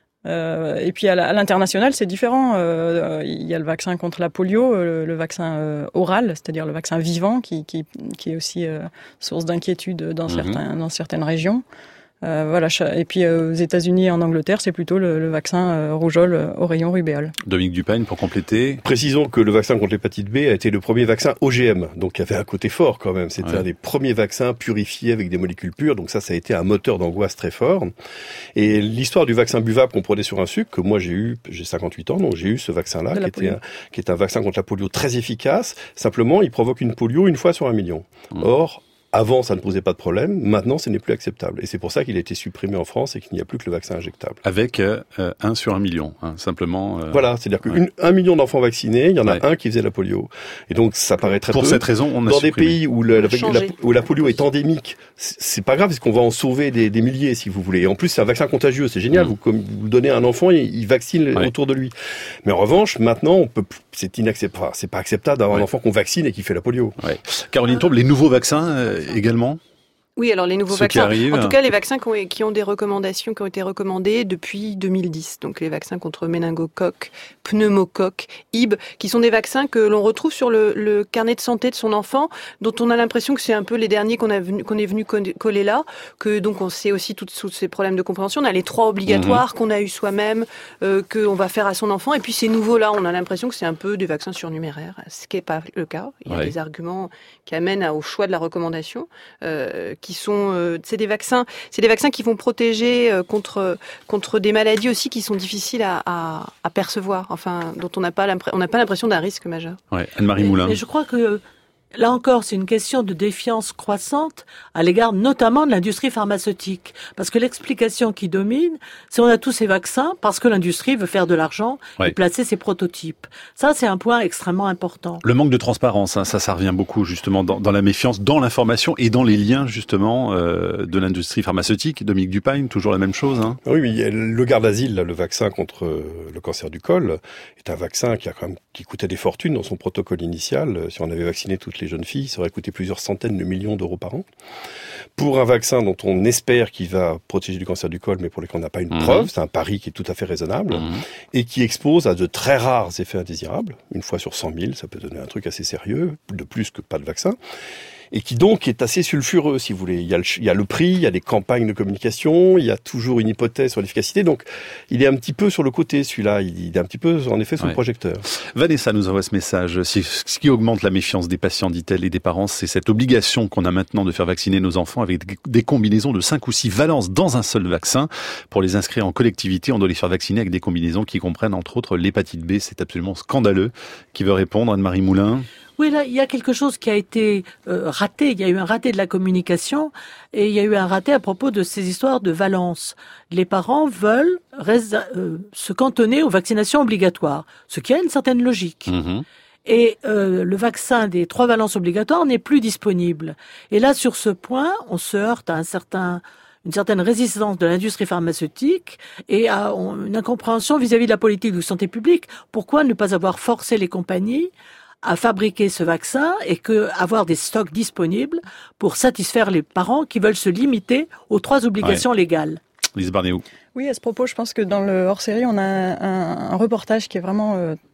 Euh, et puis à, la, à l'international, c'est différent. Euh, il y a le vaccin contre la polio, le, le vaccin euh, oral, c'est-à-dire le vaccin vivant, qui, qui, qui est aussi euh, source d'inquiétude dans, mm-hmm. certains, dans certaines régions. Euh, voilà. Et puis euh, aux États-Unis et en Angleterre, c'est plutôt le, le vaccin euh, rougeole, euh, oreillon, rubéole. Dominique Dupagne, pour compléter. Précisons que le vaccin contre l'hépatite B a été le premier vaccin O G M, donc il y avait un côté fort quand même. C'était ouais. un des premiers vaccins purifiés avec des molécules pures, donc ça, ça a été un moteur d'angoisse très fort. Et l'histoire du vaccin buvable qu'on prenait sur un sucre, que moi j'ai eu, j'ai cinquante-huit ans, donc j'ai eu ce vaccin-là, qui était un, qui est un vaccin contre la polio très efficace. Simplement, il provoque une polio une fois sur un million. Mmh. Or, avant, ça ne posait pas de problème. Maintenant, ce n'est plus acceptable. Et c'est pour ça qu'il a été supprimé en France et qu'il n'y a plus que le vaccin injectable. Avec euh, un sur un million, hein, simplement. Euh... Voilà, c'est-à-dire qu'un ouais. million d'enfants vaccinés, il y en a ouais. un qui faisait la polio. Et donc, ça paraît très pour peu. Pour cette raison, on a Dans supprimé. Des pays où, le, la, la, où la polio est endémique, c'est pas grave parce qu'on va en sauver des, des milliers, si vous voulez. Et en plus, c'est un vaccin contagieux, c'est génial. Mmh. Vous, comme vous le donnez à un enfant, il, il vaccine ouais. autour de lui. Mais en revanche, maintenant, on peut, c'est inacceptable. Enfin, c'est pas acceptable d'avoir ouais. un enfant qu'on vaccine et qui fait la polio. Ouais. Caroline Tourbe, les nouveaux vaccins euh, également? Oui, alors les nouveaux Ceux vaccins, arrivent... en tout cas les vaccins qui ont, qui ont des recommandations, qui ont été recommandés depuis deux mille dix. Donc les vaccins contre méningocoque, pneumocoque, I B, qui sont des vaccins que l'on retrouve sur le, le carnet de santé de son enfant, dont on a l'impression que c'est un peu les derniers qu'on, a venu, qu'on est venu coller là, que donc on sait aussi tous ces problèmes de compréhension. On a les trois obligatoires mmh. qu'on a eu soi-même, euh, qu'on va faire à son enfant, et puis ces nouveaux-là, on a l'impression que c'est un peu des vaccins surnuméraires, ce qui n'est pas le cas. Il y a ouais. des arguments qui amènent au choix de la recommandation. Euh, qui sont, euh, c'est des vaccins, c'est des vaccins qui vont protéger euh, contre contre des maladies aussi qui sont difficiles à, à, à percevoir, enfin dont on n'a pas l'impression, on n'a pas l'impression d'un risque majeur. Ouais, Anne-Marie Moulin. Et, et je crois que là encore, c'est une question de défiance croissante à l'égard notamment de l'industrie pharmaceutique. Parce que l'explication qui domine, c'est on a tous ces vaccins parce que l'industrie veut faire de l'argent ouais. et placer ses prototypes. Ça, c'est un point extrêmement important. Le manque de transparence, hein, ça, ça revient beaucoup justement dans, dans la méfiance, dans l'information et dans les liens justement euh, de l'industrie pharmaceutique. Dominique Dupagne, toujours la même chose. Hein. Oui, mais le Gardasil, là, le vaccin contre le cancer du col, est un vaccin qui a quand même qui coûtait des fortunes dans son protocole initial. Si on avait vacciné toutes les jeunes filles, ça aurait coûté plusieurs centaines de millions d'euros par an. Pour un vaccin dont on espère qu'il va protéger du cancer du col, mais pour lequel on n'a pas une mmh. preuve, c'est un pari qui est tout à fait raisonnable, mmh. et qui expose à de très rares effets indésirables. Une fois sur cent mille, ça peut donner un truc assez sérieux, de plus que pas de vaccin. Et qui donc est assez sulfureux, si vous voulez. Il y a le, il y a le prix, il y a des campagnes de communication, il y a toujours une hypothèse sur l'efficacité. Donc, il est un petit peu sur le côté, celui-là. Il est un petit peu, en effet, sous ouais. le projecteur. Vanessa nous envoie ce message. Ce qui augmente la méfiance des patients, dit-elle, et des parents, c'est cette obligation qu'on a maintenant de faire vacciner nos enfants avec des combinaisons de cinq ou six valences dans un seul vaccin. Pour les inscrire en collectivité, on doit les faire vacciner avec des combinaisons qui comprennent, entre autres, l'hépatite B. C'est absolument scandaleux. Qui veut répondre, Anne-Marie Moulin? Oui, là, il y a quelque chose qui a été euh, raté. Il y a eu un raté de la communication et il y a eu un raté à propos de ces histoires de valence. Les parents veulent résa- euh, se cantonner aux vaccinations obligatoires, ce qui a une certaine logique. Mmh. Et euh, le vaccin des trois valences obligatoires n'est plus disponible. Et là, sur ce point, on se heurte à un certain... une certaine résistance de l'industrie pharmaceutique et à une incompréhension vis-à-vis de la politique de santé publique. Pourquoi ne pas avoir forcé les compagnies à fabriquer ce vaccin et que avoir des stocks disponibles pour satisfaire les parents qui veulent se limiter aux trois obligations ouais. légales. Lise Barnéou. Oui, à ce propos, je pense que dans le hors-série, on a un, un reportage qui est vraiment euh,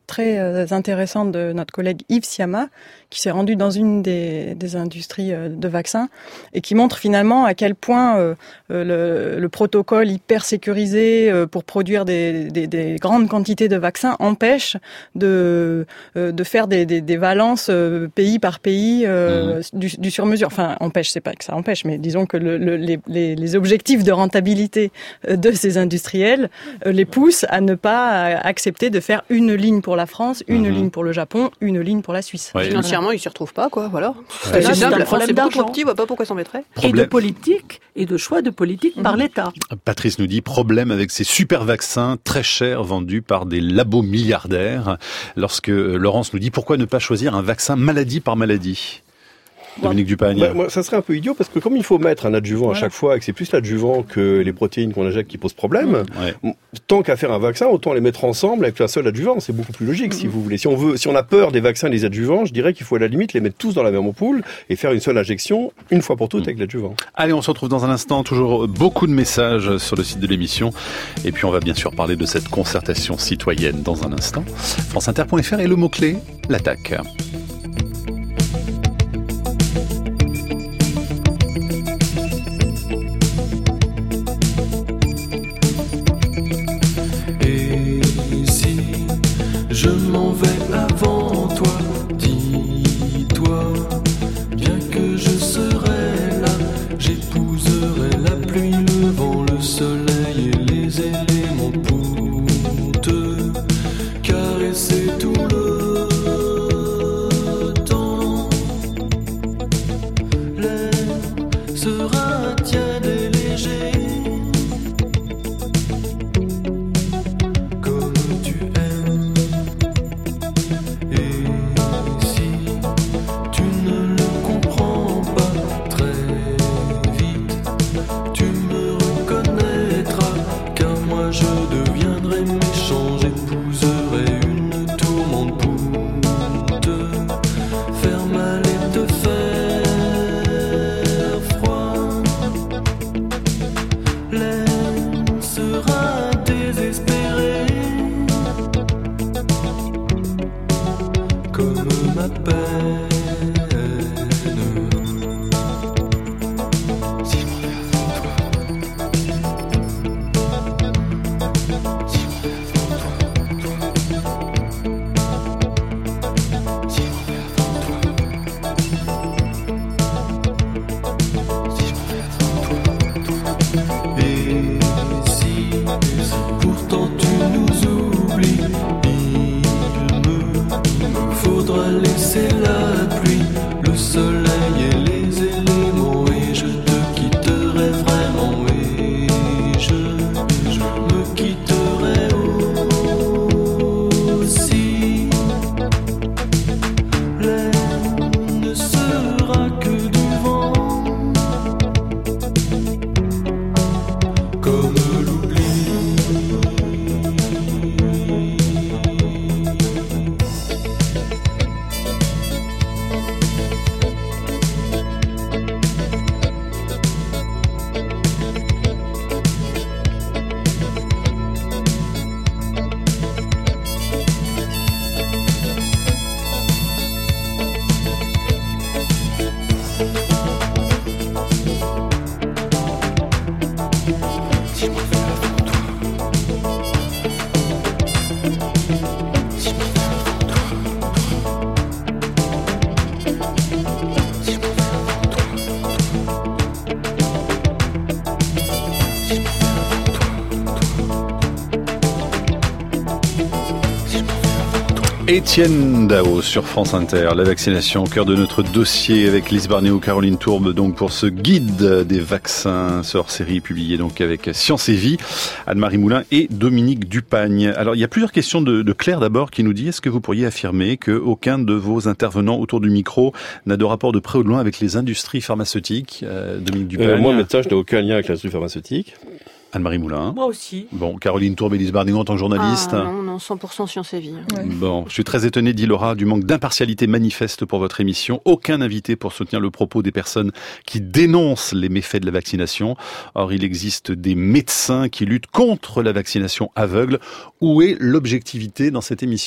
très euh, intéressante de notre collègue Yves Siama, qui s'est rendu dans une des, des industries euh, de vaccins et qui montre finalement à quel point euh, le, le protocole hyper sécurisé euh, pour produire des, des, des grandes quantités de vaccins empêche de, euh, de faire des, des, des valences euh, pays par pays euh, mmh. du, du sur-mesure. Enfin, empêche, c'est pas que ça empêche, mais disons que le, le, les, les, les objectifs de rentabilité de ces industriels euh, les poussent à ne pas accepter de faire une ligne pour la France, une mmh. ligne pour le Japon, une ligne pour la Suisse. Ouais. Financièrement, ils s'y retrouvent pas, quoi. Voilà. C'est, c'est simple. La France est beaucoup trop petit, on voit pas pourquoi s'en mettrait. Et de politique et de choix de politique mmh. par l'État. Patrice nous dit problème avec ces super vaccins très chers vendus par des labos milliardaires. Lorsque Laurence nous dit pourquoi ne pas choisir un vaccin maladie par maladie. Dominique Dupagne. Bah, moi, ça serait un peu idiot parce que comme il faut mettre un adjuvant ouais. à chaque fois et que c'est plus l'adjuvant que les protéines qu'on injecte qui posent problème, ouais. tant qu'à faire un vaccin, autant les mettre ensemble avec un seul adjuvant. C'est beaucoup plus logique, mmh. si vous voulez. Si on veut, si on a peur des vaccins et des adjuvants, je dirais qu'il faut à la limite les mettre tous dans la même ampoule et faire une seule injection une fois pour toutes mmh. avec l'adjuvant. Allez, on se retrouve dans un instant. Toujours beaucoup de messages sur le site de l'émission. Et puis on va bien sûr parler de cette concertation citoyenne dans un instant. France Inter point F R et le mot-clé, l'attaque. Je m'en vais avant toi, dis-toi, bien que je serai là, j'épouserai la pluie, le vent, le soleil et les éléments pour te caresser tout le temps. L'air sera tiède et léger. Étienne Dao sur France Inter, la vaccination au cœur de notre dossier avec Lise Barnéo, Caroline Tourbe, donc pour ce guide des vaccins, ce hors-série publié donc avec Science et Vie, Anne-Marie Moulin et Dominique Dupagne. Alors il y a plusieurs questions de, de Claire d'abord qui nous dit, est-ce que vous pourriez affirmer qu'aucun de vos intervenants autour du micro n'a de rapport de près ou de loin avec les industries pharmaceutiques, euh, Dominique Dupagne? euh, Moi médecin, je n'ai aucun lien avec l'industrie pharmaceutique. Anne-Marie Moulin. Moi aussi. Bon, Caroline Tourbe et Lise Barnéo en tant que journaliste. Ah, non, non, cent pour cent Science et Vie. Ouais. Bon, je suis très étonné, dit Laura, du manque d'impartialité manifeste pour votre émission. Aucun invité pour soutenir le propos des personnes qui dénoncent les méfaits de la vaccination. Or, il existe des médecins qui luttent contre la vaccination aveugle. Où est l'objectivité dans cette émission ?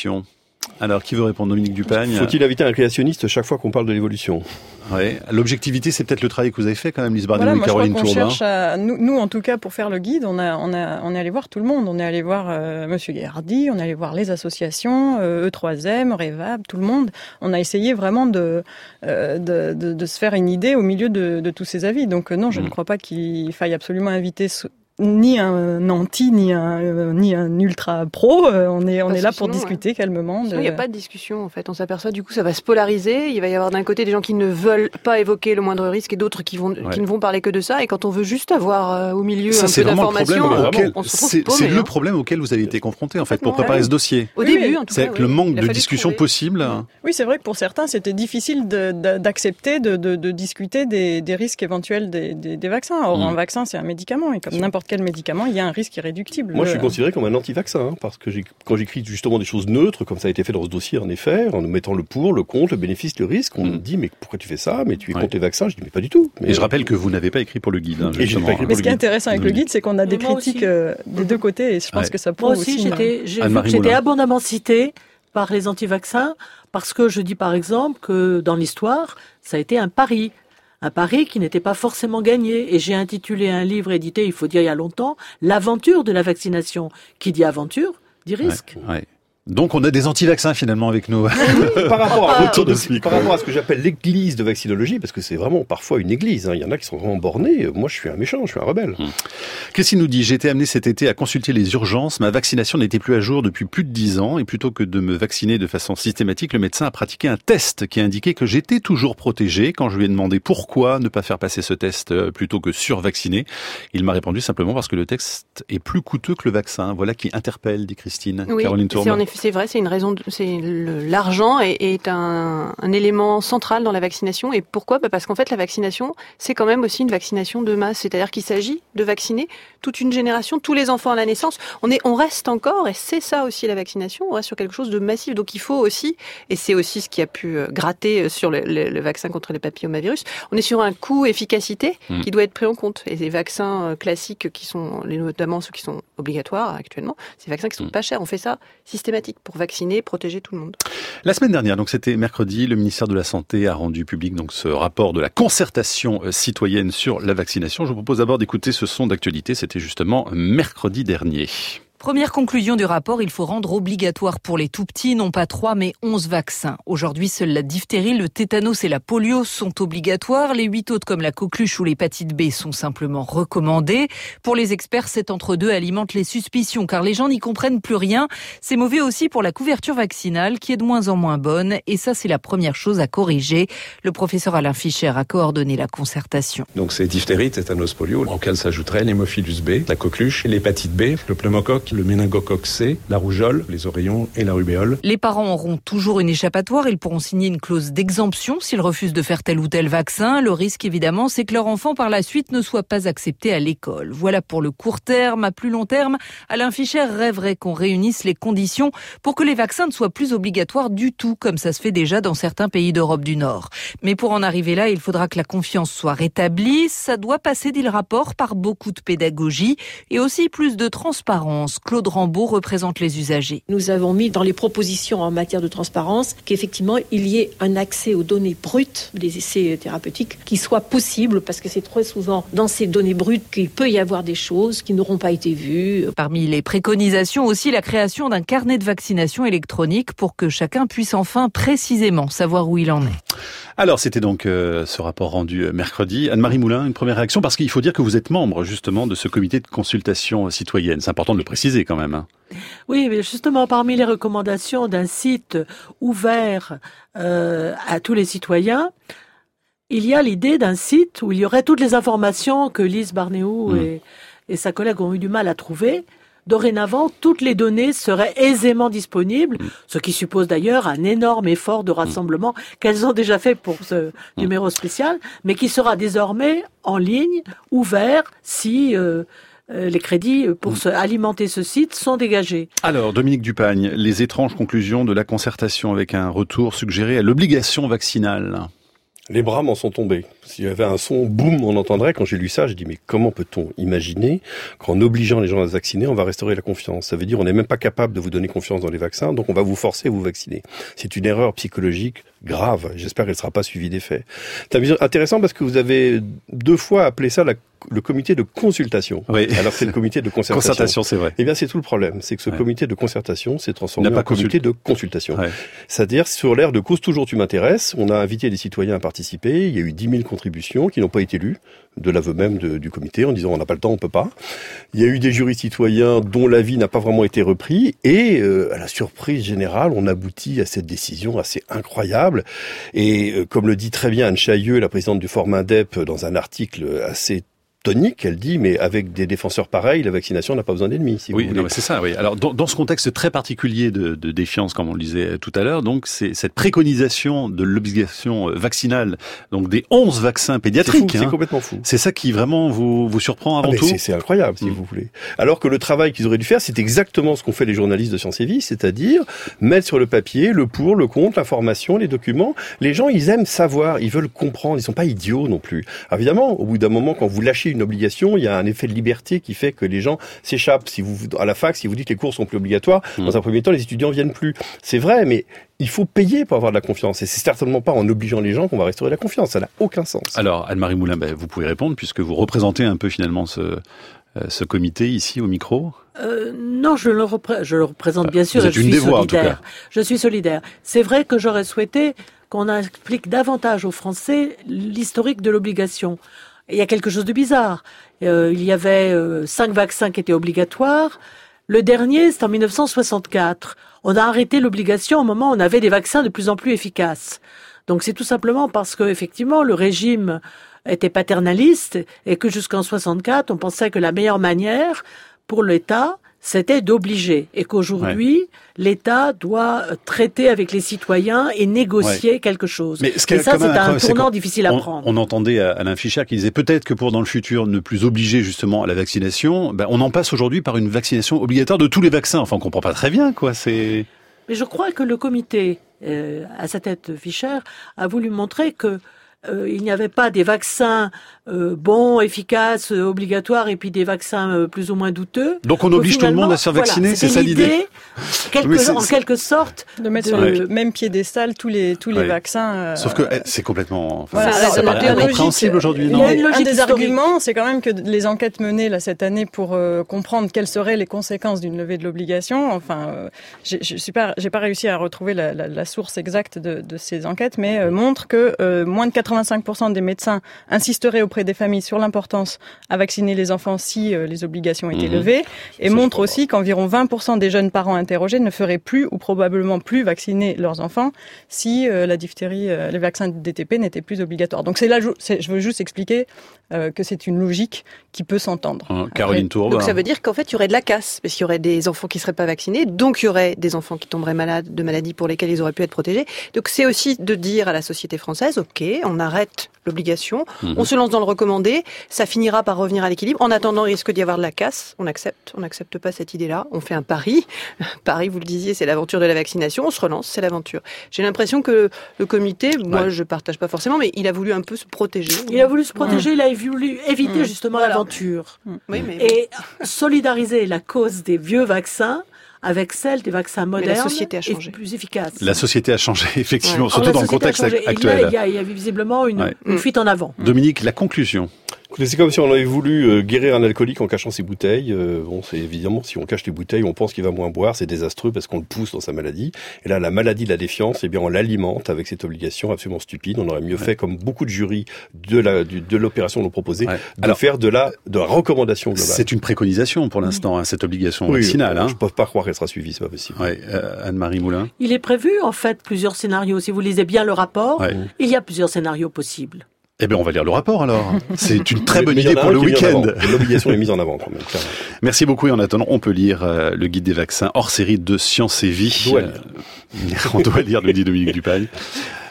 Alors, qui veut répondre? Dominique Dupagne. Faut-il inviter un créationniste chaque fois qu'on parle de l'évolution? Ouais. L'objectivité, c'est peut-être le travail que vous avez fait quand même, Lise Barneau voilà, et Caroline Tourbin. Cherche à, nous, nous, en tout cas, pour faire le guide, on, a, on, a, on est allé voir tout le monde. On est allé voir euh, Monsieur Gaillardy, on est allé voir les associations, euh, E trois M, Revab, tout le monde. On a essayé vraiment de, euh, de, de, de se faire une idée au milieu de, de tous ces avis. Donc euh, non, je mmh. ne crois pas qu'il faille absolument inviter ni un anti, ni un, euh, ni un ultra pro. Euh, on est, on Parce est là sinon, pour discuter ouais. calmement. Il n'y a pas de discussion, en fait. On s'aperçoit, du coup, ça va se polariser. Il va y avoir d'un côté des gens qui ne veulent pas évoquer le moindre risque et d'autres qui, vont, ouais. qui ne vont parler que de ça. Et quand on veut juste avoir euh, au milieu ça, un peu d'informations, auquel, on se retrouve c'est, paumé, c'est hein. le problème auquel vous avez été confronté, en fait, pour préparer ouais. ce dossier. Au oui, début, en tout c'est cas. C'est le oui. manque de discussion trouver. possible. Oui, c'est vrai que pour certains, c'était difficile de, de, d'accepter de, de, de discuter des, des risques éventuels des, des, des vaccins. Or, mmh. un vaccin, c'est un médicament. Et comme n'importe quel médicament, il y a un risque irréductible. Moi, je suis considéré comme un anti-vaccin, hein, parce que j'ai, quand j'écris justement des choses neutres, comme ça a été fait dans ce dossier, en effet, en mettant le pour, le contre, le bénéfice, le risque, on mmh. me dit, mais pourquoi tu fais ça? Mais tu es ouais. contre les vaccins? Je dis, mais pas du tout. Mais et je rappelle que vous n'avez pas écrit pour le guide. Hein, et j'ai pas écrit pour mais ce le qui est guide. intéressant avec mmh. le guide, c'est qu'on a des moi critiques euh, des deux côtés, et je pense ouais. que ça prouve moi aussi. aussi J'étais, j'ai vu que j'étais abondamment citée par les anti-vaccins, parce que je dis par exemple que dans l'histoire, ça a été un pari. Un pari qui n'était pas forcément gagné. Et j'ai intitulé un livre édité, il faut dire il y a longtemps, L'aventure de la vaccination. Qui dit aventure, dit risque. Ouais, ouais. Donc on a des anti-vaccins finalement avec nous. par, rapport à, autour de ce, par rapport à ce que j'appelle l'église de vaccinologie, parce que c'est vraiment parfois une église, hein. Il y en a qui sont vraiment bornés. Moi je suis un méchant, je suis un rebelle. Hum. Christine nous dit, j'ai été amené cet été à consulter les urgences, ma vaccination n'était plus à jour depuis plus de dix ans, et plutôt que de me vacciner de façon systématique, le médecin a pratiqué un test qui indiquait que j'étais toujours protégé. Quand je lui ai demandé pourquoi ne pas faire passer ce test plutôt que survacciner, il m'a répondu simplement parce que le test est plus coûteux que le vaccin. Voilà qui interpelle, dit Christine. Oui, Caroline Tourbin. C'est vrai, c'est une raison. De, c'est le, l'argent est, est un, un élément central dans la vaccination. Et pourquoi ? Bah parce qu'en fait, la vaccination, c'est quand même aussi une vaccination de masse. C'est-à-dire qu'il s'agit de vacciner toute une génération, tous les enfants à la naissance. On est, on reste encore, et c'est ça aussi la vaccination. On reste sur quelque chose de massif. Donc il faut aussi, et c'est aussi ce qui a pu gratter sur le, le, le vaccin contre les papillomavirus. On est sur un coût efficacité mmh. qui doit être pris en compte. Et les vaccins classiques qui sont, notamment ceux qui sont obligatoires actuellement, c'est des vaccins qui sont mmh. pas chers. On fait ça systématique pour vacciner, protéger tout le monde. La semaine dernière, donc c'était mercredi, le ministère de la Santé a rendu public donc ce rapport de la concertation citoyenne sur la vaccination. Je vous propose d'abord d'écouter ce son d'actualité. C'était justement mercredi dernier. Première conclusion du rapport, il faut rendre obligatoire pour les tout-petits, non pas trois, mais onze vaccins. Aujourd'hui, seuls la diphtérie, le tétanos et la polio sont obligatoires. Les huit autres, comme la coqueluche ou l'hépatite B, sont simplement recommandés. Pour les experts, cet entre-deux alimente les suspicions, car les gens n'y comprennent plus rien. C'est mauvais aussi pour la couverture vaccinale, qui est de moins en moins bonne. Et ça, c'est la première chose à corriger. Le professeur Alain Fischer a coordonné la concertation. Donc c'est diphtérie, tétanos, polio, auquel s'ajouterait l'hémophilus B, la coqueluche, l'hépatite B, le pneumocoque, le méningocoque C, la rougeole, les oreillons et la rubéole. Les parents auront toujours une échappatoire. Ils pourront signer une clause d'exemption s'ils refusent de faire tel ou tel vaccin. Le risque, évidemment, c'est que leur enfant, par la suite, ne soit pas accepté à l'école. Voilà pour le court terme. À plus long terme, Alain Fischer rêverait qu'on réunisse les conditions pour que les vaccins ne soient plus obligatoires du tout, comme ça se fait déjà dans certains pays d'Europe du Nord. Mais pour en arriver là, il faudra que la confiance soit rétablie. Ça doit passer, dit le rapport, par beaucoup de pédagogie et aussi plus de transparence. Claude Rambaud représente les usagers. Nous avons mis dans les propositions en matière de transparence qu'effectivement il y ait un accès aux données brutes des essais thérapeutiques qui soit possible, parce que c'est trop souvent dans ces données brutes qu'il peut y avoir des choses qui n'auront pas été vues. Parmi les préconisations aussi la création d'un carnet de vaccination électronique pour que chacun puisse enfin précisément savoir où il en est. Alors, c'était donc euh, ce rapport rendu euh, mercredi. Anne-Marie Moulin, une première réaction, parce qu'il faut dire que vous êtes membre justement de ce comité de consultation citoyenne. C'est important de le préciser quand même. Hein. Oui, mais justement, parmi les recommandations d'un site ouvert euh, à tous les citoyens, il y a l'idée d'un site où il y aurait toutes les informations que Lise Barneau mmh. et, et sa collègue ont eu du mal à trouver. Dorénavant, toutes les données seraient aisément disponibles, mmh. ce qui suppose d'ailleurs un énorme effort de rassemblement mmh. qu'elles ont déjà fait pour ce mmh. numéro spécial, mais qui sera désormais en ligne, ouvert, si euh, euh, les crédits pour mmh. se, alimenter ce site sont dégagés. Alors, Dominique Dupagne, les étranges conclusions de la concertation avec un retour suggéré à l'obligation vaccinale. Les bras m'en sont tombés. S'il y avait un son, boum, on entendrait. Quand j'ai lu ça, j'ai dit, mais comment peut-on imaginer qu'en obligeant les gens à se vacciner, on va restaurer la confiance? Ça veut dire, on n'est même pas capable de vous donner confiance dans les vaccins, donc on va vous forcer à vous vacciner. C'est une erreur psychologique grave. J'espère qu'elle ne sera pas suivie d'effet. C'est intéressant parce que vous avez deux fois appelé ça la le comité de consultation. Oui. Alors c'est le comité de concertation. Concertation, c'est vrai. Eh bien, c'est tout le problème. C'est que ce ouais. comité de concertation s'est transformé en consul... comité de consultation. Ouais. C'est-à-dire, sur l'air de cause toujours tu m'intéresses, on a invité des citoyens à participer. Il y a eu dix mille contributions qui n'ont pas été lues, de l'aveu même de, du comité, en disant on n'a pas le temps, on peut pas. Il y a eu des jurys citoyens dont l'avis n'a pas vraiment été repris. Et, euh, à la surprise générale, on aboutit à cette décision assez incroyable. Et, euh, comme le dit très bien Anne Chailleux, la présidente du Forum Indep, dans un article assez tonique, elle dit, mais avec des défenseurs pareils, la vaccination n'a pas besoin d'ennemis. Si oui, vous non, mais c'est ça. Oui. Alors, dans, dans ce contexte très particulier de, de défiance, comme on le disait tout à l'heure, donc c'est cette préconisation de l'obligation vaccinale, donc des onze vaccins pédiatriques. C'est, fou, hein. c'est complètement fou. C'est ça qui vraiment vous vous surprend avant ah, tout. C'est, c'est incroyable, si mmh. vous voulez. Alors que le travail qu'ils auraient dû faire, c'est exactement ce qu'ont fait les journalistes de Science et Vie, c'est-à-dire mettre sur le papier le pour, le contre, l'information, les documents. Les gens, ils aiment savoir, ils veulent comprendre, ils sont pas idiots non plus. Alors, évidemment, au bout d'un moment, quand vous lâchez une obligation, il y a un effet de liberté qui fait que les gens s'échappent. Si vous, à la fac, si vous dites que les cours sont plus obligatoires, mmh. dans un premier temps, les étudiants viennent plus. C'est vrai, mais il faut payer pour avoir de la confiance. Et c'est certainement pas en obligeant les gens qu'on va restaurer la confiance. Ça n'a aucun sens. Alors, Anne-Marie Moulin, ben, vous pouvez répondre puisque vous représentez un peu finalement ce, euh, ce comité ici au micro. Euh, non, je le, repré- je le représente bien sûr. Vous êtes je une suis des voix, solidaire. en tout cas. Je suis solidaire. C'est vrai que j'aurais souhaité qu'on explique davantage aux Français l'historique de l'obligation. Il y a quelque chose de bizarre. Euh, il y avait euh, cinq vaccins qui étaient obligatoires. Le dernier, c'est en dix-neuf cent soixante-quatre. On a arrêté l'obligation au moment où on avait des vaccins de plus en plus efficaces. Donc c'est tout simplement parce que effectivement le régime était paternaliste et que jusqu'en soixante-quatre, on pensait que la meilleure manière pour l'État, c'était d'obliger. Et qu'aujourd'hui, ouais. l'État doit traiter avec les citoyens et négocier ouais. quelque chose. Mais ce et ça, c'est un c'est tournant difficile à on, prendre. On entendait Alain Fischer qui disait peut-être que pour dans le futur ne plus obliger justement à la vaccination, ben on en passe aujourd'hui par une vaccination obligatoire de tous les vaccins. Enfin, on comprend pas très bien, quoi. C'est. Mais je crois que le comité, euh, à sa tête Fischer, a voulu montrer que Euh, il n'y avait pas des vaccins euh, bons, efficaces, euh, obligatoires, et puis des vaccins euh, plus ou moins douteux. Donc on oblige tout le monde à se faire vacciner, voilà, c'est ça l'idée quelque, oui, c'est, En c'est... quelque sorte. De mettre de... sur le même piédestal tous les, tous les ouais. vaccins. Euh... Sauf que c'est complètement... Enfin, voilà, ça, alors, ça paraît incompréhensible aujourd'hui, non? Il y a une logique Un des historique. arguments, c'est quand même que les enquêtes menées là, cette année pour euh, comprendre quelles seraient les conséquences d'une levée de l'obligation, enfin, euh, j'ai, je suis pas, j'ai pas réussi à retrouver la, la, la source exacte de, de ces enquêtes, mais euh, montrent que euh, moins de quatre-vingt-cinq pour cent des médecins insisteraient auprès des familles sur l'importance à vacciner les enfants si euh, les obligations étaient mmh. levées, et ça, montre aussi qu'environ vingt pour cent des jeunes parents interrogés ne feraient plus ou probablement plus vacciner leurs enfants si euh, la diphtérie, euh, les vaccins de D T P n'étaient plus obligatoires. Donc c'est là, c'est, je veux juste expliquer euh, que c'est une logique qui peut s'entendre. Mmh, Caroline Tourbe. Donc ça veut dire qu'en fait il y aurait de la casse, parce qu'il y aurait des enfants qui seraient pas vaccinés, donc il y aurait des enfants qui tomberaient malades de maladies pour lesquelles ils auraient pu être protégés. Donc c'est aussi de dire à la société française, ok, on arrête l'obligation, mmh. on se lance dans le recommandé, ça finira par revenir à l'équilibre. En attendant, il risque d'y avoir de la casse. On accepte, on n'accepte pas cette idée-là. On fait un pari. Paris, vous le disiez, c'est l'aventure de la vaccination. On se relance, c'est l'aventure. J'ai l'impression que le comité, ouais. moi je partage pas forcément, mais il a voulu un peu se protéger. Il a voulu se protéger, mmh. il a voulu éviter mmh. justement voilà. l'aventure. Mmh. Oui, mais et bon. solidariser la cause des vieux vaccins avec celle des vaccins modernes la société a changé. Et plus efficaces. La société a changé, effectivement, ouais. surtout Alors, dans le contexte actuel. Il y, a, il, y a, il y a visiblement une, ouais. une fuite en avant. Dominique, la conclusion. C'est comme si on avait voulu euh, guérir un alcoolique en cachant ses bouteilles. Euh, bon, c'est évidemment, si on cache les bouteilles, on pense qu'il va moins boire, c'est désastreux parce qu'on le pousse dans sa maladie. Et là, la maladie de la défiance, eh bien, on l'alimente avec cette obligation absolument stupide. On aurait mieux ouais. fait, comme beaucoup de jurys de la du, de l'opération l'ont proposé, ouais. de Alors, faire de la de la recommandation globale. C'est une préconisation pour l'instant, hein, cette obligation oui, vaccinale. Hein. Je ne peux pas croire qu'elle sera suivie, c'est pas possible. Ouais. Euh, Anne-Marie Moulin. Il est prévu en fait plusieurs scénarios. Si vous lisez bien le rapport, ouais. il y a plusieurs scénarios possibles. Eh bien, on va lire le rapport, alors. C'est une très bonne idée pour le week-end. L'obligation est mise en avant, quand même. Clairement. Merci beaucoup. Et en attendant, on peut lire euh, le guide des vaccins hors série de Science et Vie. On doit lire. Euh, on doit lire, nous dit Dominique Dupaille.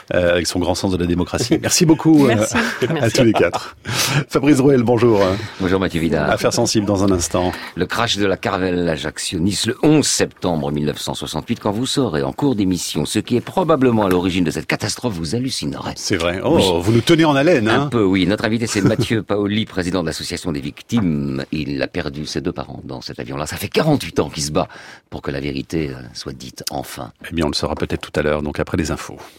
euh, avec son grand sens de la démocratie. Merci beaucoup Merci. Euh, à Merci. tous les quatre. Fabrice Drouel, bonjour. Bonjour Mathieu Vidal. Affaire sensible dans un instant. Le crash de la Caravelle Ajaccio-Nice le onze septembre mille neuf cent soixante-huit. Quand vous saurez en cours d'émission ce qui est probablement à l'origine de cette catastrophe, vous hallucinerez. C'est vrai. Oh, oui. Vous nous tenez en haleine, hein? Un peu, oui. Notre invité, c'est Mathieu Paoli, président de l'association des victimes. Il a perdu ses deux parents dans cet avion-là. Ça fait quarante-huit ans qu'il se bat pour que la vérité soit dite enfin. Eh bien, on le saura peut-être tout à l'heure, donc après les infos.